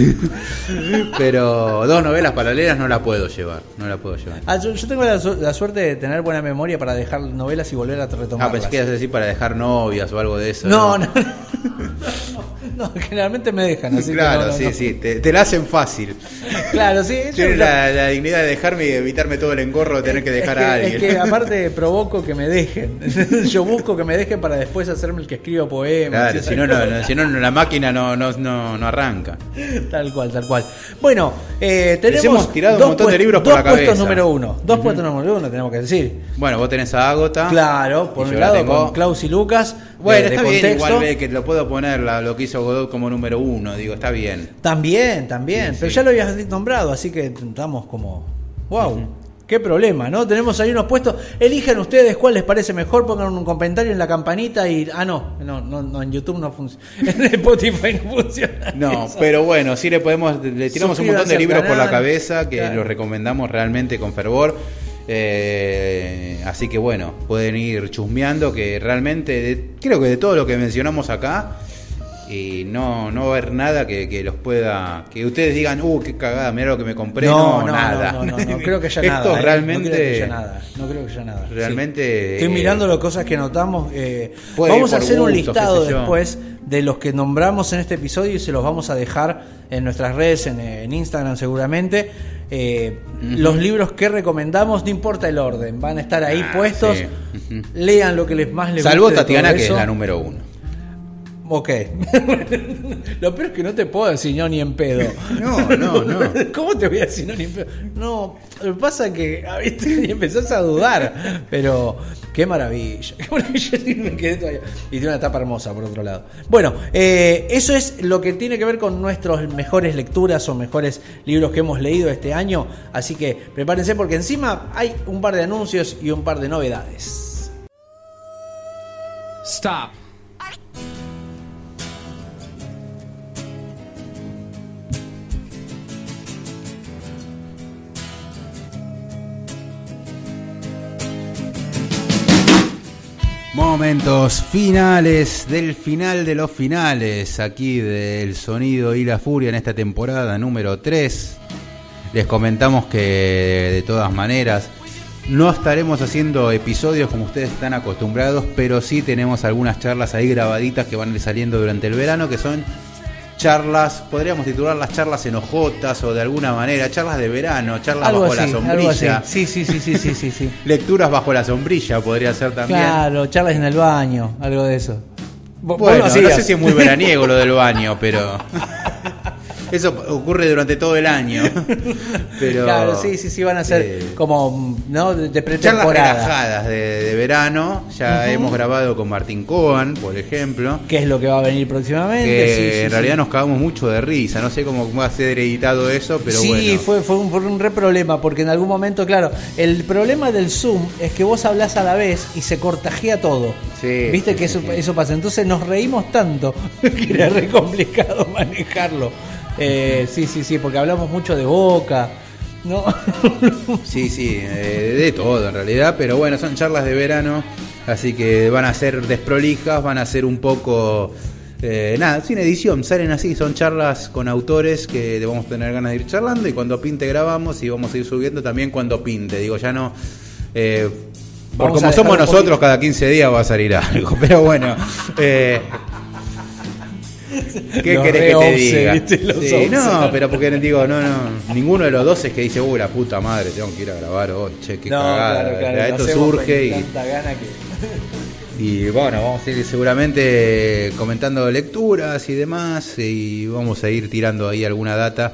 Pero 2 novelas paralelas no la puedo llevar, Yo tengo la suerte de tener buena memoria para dejar novelas y volver a retomarlas. Pensé que ibas a decir para dejar novias o algo de eso. No. No, generalmente me dejan así. Claro, que no. Sí, te la hacen fácil. Claro, sí. Tienes la dignidad de dejarme y evitarme todo el engorro de tener que dejar a alguien. Es que aparte provoco que me dejen. Yo busco que me dejen para después hacerme el que escribo poemas. Claro, si no la máquina no arranca. Tal cual. Bueno, tenemos hemos tirado un montón de libros por la cabeza. Puestos número 1. Dos puestos número 1 tenemos que decir. Bueno, vos tenés a Ágota. Claro, por un lado con Klaus y Lucas. Bueno, está bien, igual ve que lo puedo poner lo que hizo Godot como número 1, digo, está bien. También, pero ya lo habías nombrado, así que estamos como, wow, qué problema, ¿no? Tenemos ahí unos puestos, elijan ustedes cuál les parece mejor, pongan un comentario en la campanita y, no, en YouTube no funciona, en Spotify no funciona. No, eso. Pero bueno, sí le tiramos un montón de libros por la cabeza que los recomendamos realmente con fervor. Así que bueno, pueden ir chusmeando que realmente creo que de todo lo que mencionamos acá y no va a haber nada que los pueda, que ustedes digan qué cagada, mira lo que me compré, nada. No creo que haya nada. Esto realmente no creo que haya nada. Realmente estoy mirando las cosas que notamos. Vamos a hacer un listado después de los que nombramos en este episodio y se los vamos a dejar en nuestras redes, en Instagram seguramente. Los libros que recomendamos, no importa el orden, van a estar ahí puestos. Lean lo que más les guste. Salvo Tatiana, que es la número 1. Ok. Lo peor es que no te puedo decir no ni en pedo. No. ¿Cómo te voy a decir no ni en pedo? No, lo que pasa es que y empezás a dudar. Pero qué maravilla. Y me quedé todavía. Y tiene una tapa hermosa por otro lado. Bueno, eso es lo que tiene que ver con nuestras mejores lecturas o mejores libros que hemos leído este año. Así que prepárense porque encima hay un par de anuncios y un par de novedades. Stop. Momentos finales del final de los finales, aquí del Sonido y la Furia en esta temporada número 3. Les comentamos que de todas maneras no estaremos haciendo episodios como ustedes están acostumbrados, pero sí tenemos algunas charlas ahí grabaditas que van a ir saliendo durante el verano, que son charlas, podríamos titularlas charlas en hojotas o de alguna manera, charlas de verano, charlas algo bajo así, la sombrilla. Algo así. Sí. Lecturas bajo la sombrilla podría ser también. Claro, charlas en el baño, algo de eso. Bueno, no sé si es muy veraniego lo del baño, pero eso ocurre durante todo el año. Pero claro, sí, van a ser como, ¿no? De pretemporada. Charlas relajadas de verano. Ya hemos grabado con Martín Cohen, por ejemplo. ¿Qué es lo que va a venir próximamente? Que en realidad nos cagamos mucho de risa. No sé cómo va a ser editado eso, pero bueno. Sí, fue un re problema, porque en algún momento, claro, el problema del Zoom es que vos hablás a la vez y se cortajea todo. Sí, ¿viste? Que eso pasa. Entonces nos reímos tanto que era re complicado manejarlo. Sí, porque hablamos mucho de Boca, ¿no? Sí, de todo en realidad, pero bueno, son charlas de verano, así que van a ser desprolijas, van a ser un poco Nada, sin edición, salen así, son charlas con autores que vamos a tener ganas de ir charlando y cuando pinte grabamos y vamos a ir subiendo también cuando pinte. Digo, ya no... por como somos nosotros, cada 15 días va a salir algo, pero bueno... ¿Qué los querés que te diga? ¿viste? No, pero porque digo, no, ninguno de los dos es que dice, la puta madre, tengo que ir a grabar hoy, che, qué cagada. Claro, esto surge tanta gana que... y bueno, vamos a ir seguramente comentando lecturas y demás, y vamos a ir tirando ahí alguna data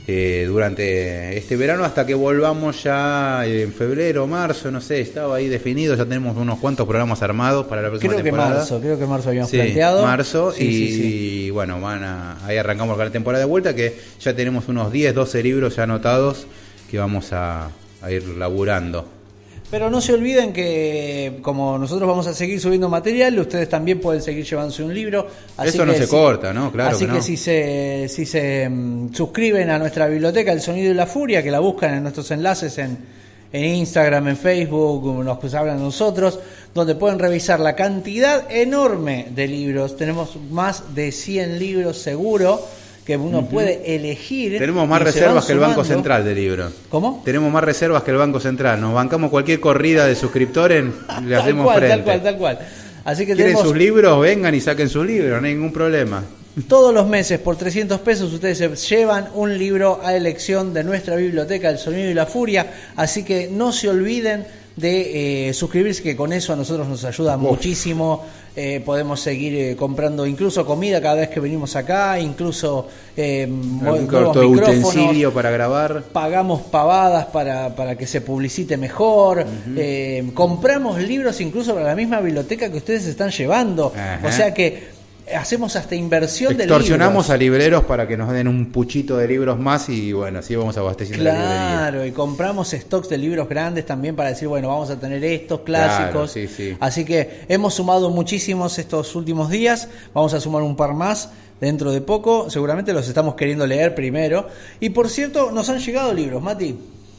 durante este verano hasta que volvamos ya en febrero, marzo, no sé, estaba ahí definido, ya tenemos unos cuantos programas armados para la próxima temporada. Creo que marzo habíamos planteado. Marzo, y bueno, ahí arrancamos con la temporada de vuelta, que ya tenemos unos 10, 12 libros ya anotados que vamos a ir laburando. Pero no se olviden que como nosotros vamos a seguir subiendo material, ustedes también pueden seguir llevándose un libro. Así eso no se corta, ¿no? Claro. Así que si se suscriben a nuestra biblioteca El Sonido y la Furia, que la buscan en nuestros enlaces en Instagram, en Facebook, nos hablan nosotros, donde pueden revisar la cantidad enorme de libros. Tenemos más de 100 libros seguro que uno puede elegir. Tenemos más reservas que el Banco Central de libros. ¿Cómo? Tenemos más reservas que el Banco Central. Nos bancamos cualquier corrida de suscriptores, le hacemos frente. Tal cual. Así que ¿quieren sus libros? Vengan y saquen sus libros, no hay ningún problema. Todos los meses, por 300 pesos, ustedes se llevan un libro a elección de nuestra biblioteca El Sonido y la Furia. Así que no se olviden de suscribirse, que con eso a nosotros nos ayuda muchísimo. Podemos seguir comprando incluso comida cada vez que venimos acá, incluso nuevos utensilio para grabar. Pagamos pavadas para que se publicite mejor. Compramos libros incluso para la misma biblioteca que ustedes están llevando. Ajá. O sea que hacemos hasta inversión de libros. Extorsionamos a libreros para que nos den un puchito de libros más y bueno, así vamos abasteciendo la librería. Claro, y compramos stocks de libros grandes también para decir, bueno, vamos a tener estos clásicos. Claro, sí. Así que hemos sumado muchísimos estos últimos días, vamos a sumar un par más dentro de poco, seguramente los estamos queriendo leer primero. Y por cierto, nos han llegado libros, Mati.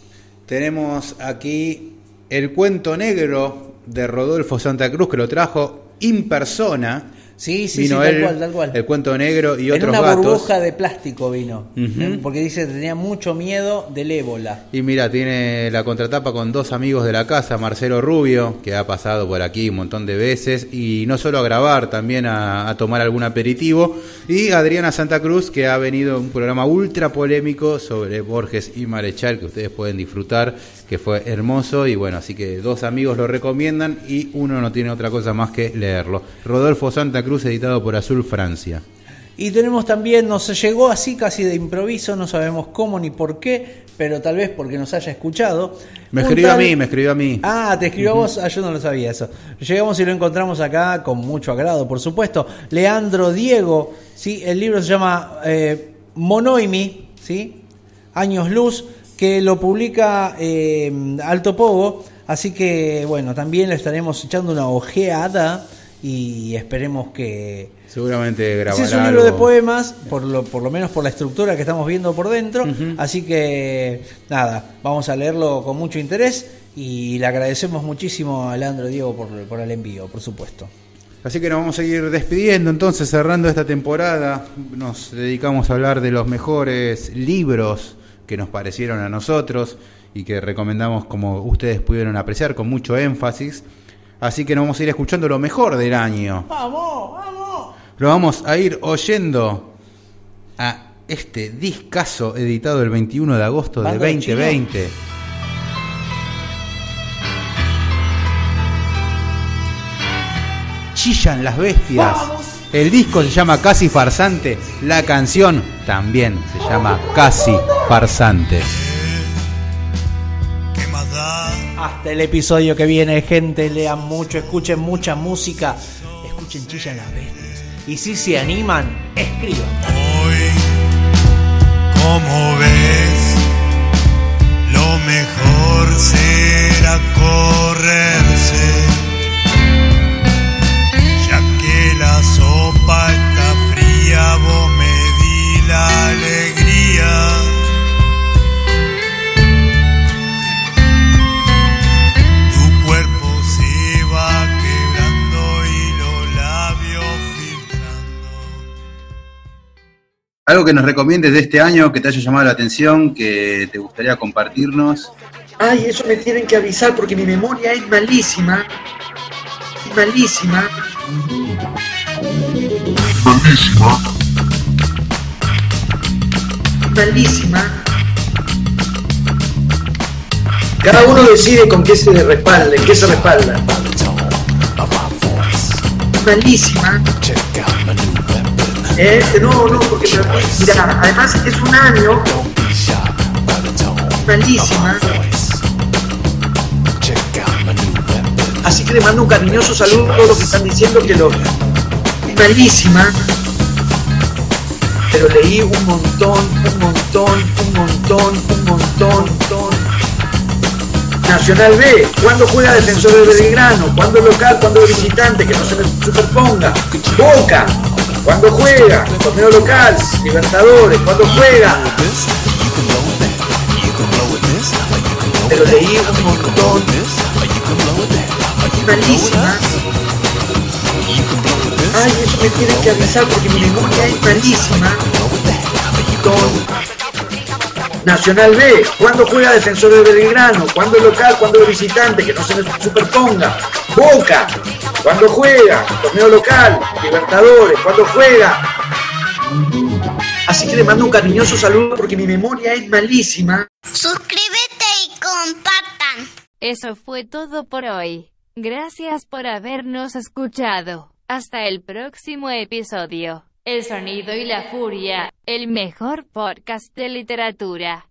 Tenemos aquí El Cuento Negro de Rodolfo Santa Cruz, que lo trajo in persona. Sí, tal cual. El Cuento Negro y otros gatos. En una gatos. burbuja de plástico vino, porque dice que tenía mucho miedo del ébola. Y mira, tiene la contratapa con dos amigos de la casa, Marcelo Rubio, que ha pasado por aquí un montón de veces, y no solo a grabar, también a tomar algún aperitivo, y Adriana Santa Cruz, que ha venido a un programa ultra polémico sobre Borges y Marechal, que ustedes pueden disfrutar, que fue hermoso, y bueno, así que dos amigos lo recomiendan, y uno no tiene otra cosa más que leerlo. Rodolfo Santa Cruz, editado por Azul Francia. Y tenemos también, nos llegó así casi de improviso, no sabemos cómo ni por qué, pero tal vez porque nos haya escuchado. Me escribió a mí. Ah, te escribió a vos, yo no lo sabía eso. Llegamos y lo encontramos acá con mucho agrado, por supuesto. Leandro Diego, ¿sí? El libro se llama Monoimi, ¿sí? Años Luz, que lo publica Alto Pogo, así que bueno, también le estaremos echando una ojeada y esperemos que... Seguramente grabará. Es un libro de poemas, por lo menos por la estructura que estamos viendo por dentro, así que nada, vamos a leerlo con mucho interés y le agradecemos muchísimo a Leandro Diego por el envío, por supuesto. Así que nos vamos a ir despidiendo, entonces cerrando esta temporada, nos dedicamos a hablar de los mejores libros que nos parecieron a nosotros y que recomendamos, como ustedes pudieron apreciar, con mucho énfasis. Así que nos vamos a ir escuchando lo mejor del año. ¡Vamos, vamos! Lo vamos a ir oyendo a este discazo editado el 21 de agosto de 2020. Chino. Chillan las bestias. ¡Vamos! El disco se llama Casi Farsante. La canción también se llama Casi Farsante. Hasta el episodio que viene, gente, lean mucho, escuchen mucha música, escuchen Chillan las bestias. Y si se animan, escriban. Hoy, como ves, lo mejor será correrse, ya que la sopa está fría, vos me di la alegría. Cuerpo se va quebrando y los labios filtrando. Algo que nos recomiendes de este año, que te haya llamado la atención, que te gustaría compartirnos. Ay, eso me tienen que avisar porque mi memoria es malísima. Malísima. Malísima. Cada uno decide con qué se respalda, en qué se respalda. Malísima. No, porque mira, además es un año. Malísima. Así que le mando un cariñoso saludo a todos los que están diciendo que lo... Malísima. Pero leí un montón. Nacional B, ¿cuándo juega Defensor de Belgrano? ¿Cuándo local? ¿Cuándo visitante? Que no se me superponga. Boca, ¿cuándo juega? Torneo local, Libertadores, ¿cuándo juega? Pero leí un montón. Malísima. Ay, eso me tienen que avisar porque mi memoria es malísima. Nacional B, ¿cuándo juega Defensor de Belgrano? ¿Cuándo local? ¿Cuándo visitante? Que no se me superponga. Boca, ¿cuándo juega? Torneo local, Libertadores, ¿cuándo juega? Así que le mando un cariñoso saludo porque mi memoria es malísima. Suscríbete y compartan. Eso fue todo por hoy. Gracias por habernos escuchado. Hasta el próximo episodio. El Sonido y la Furia, el mejor podcast de literatura.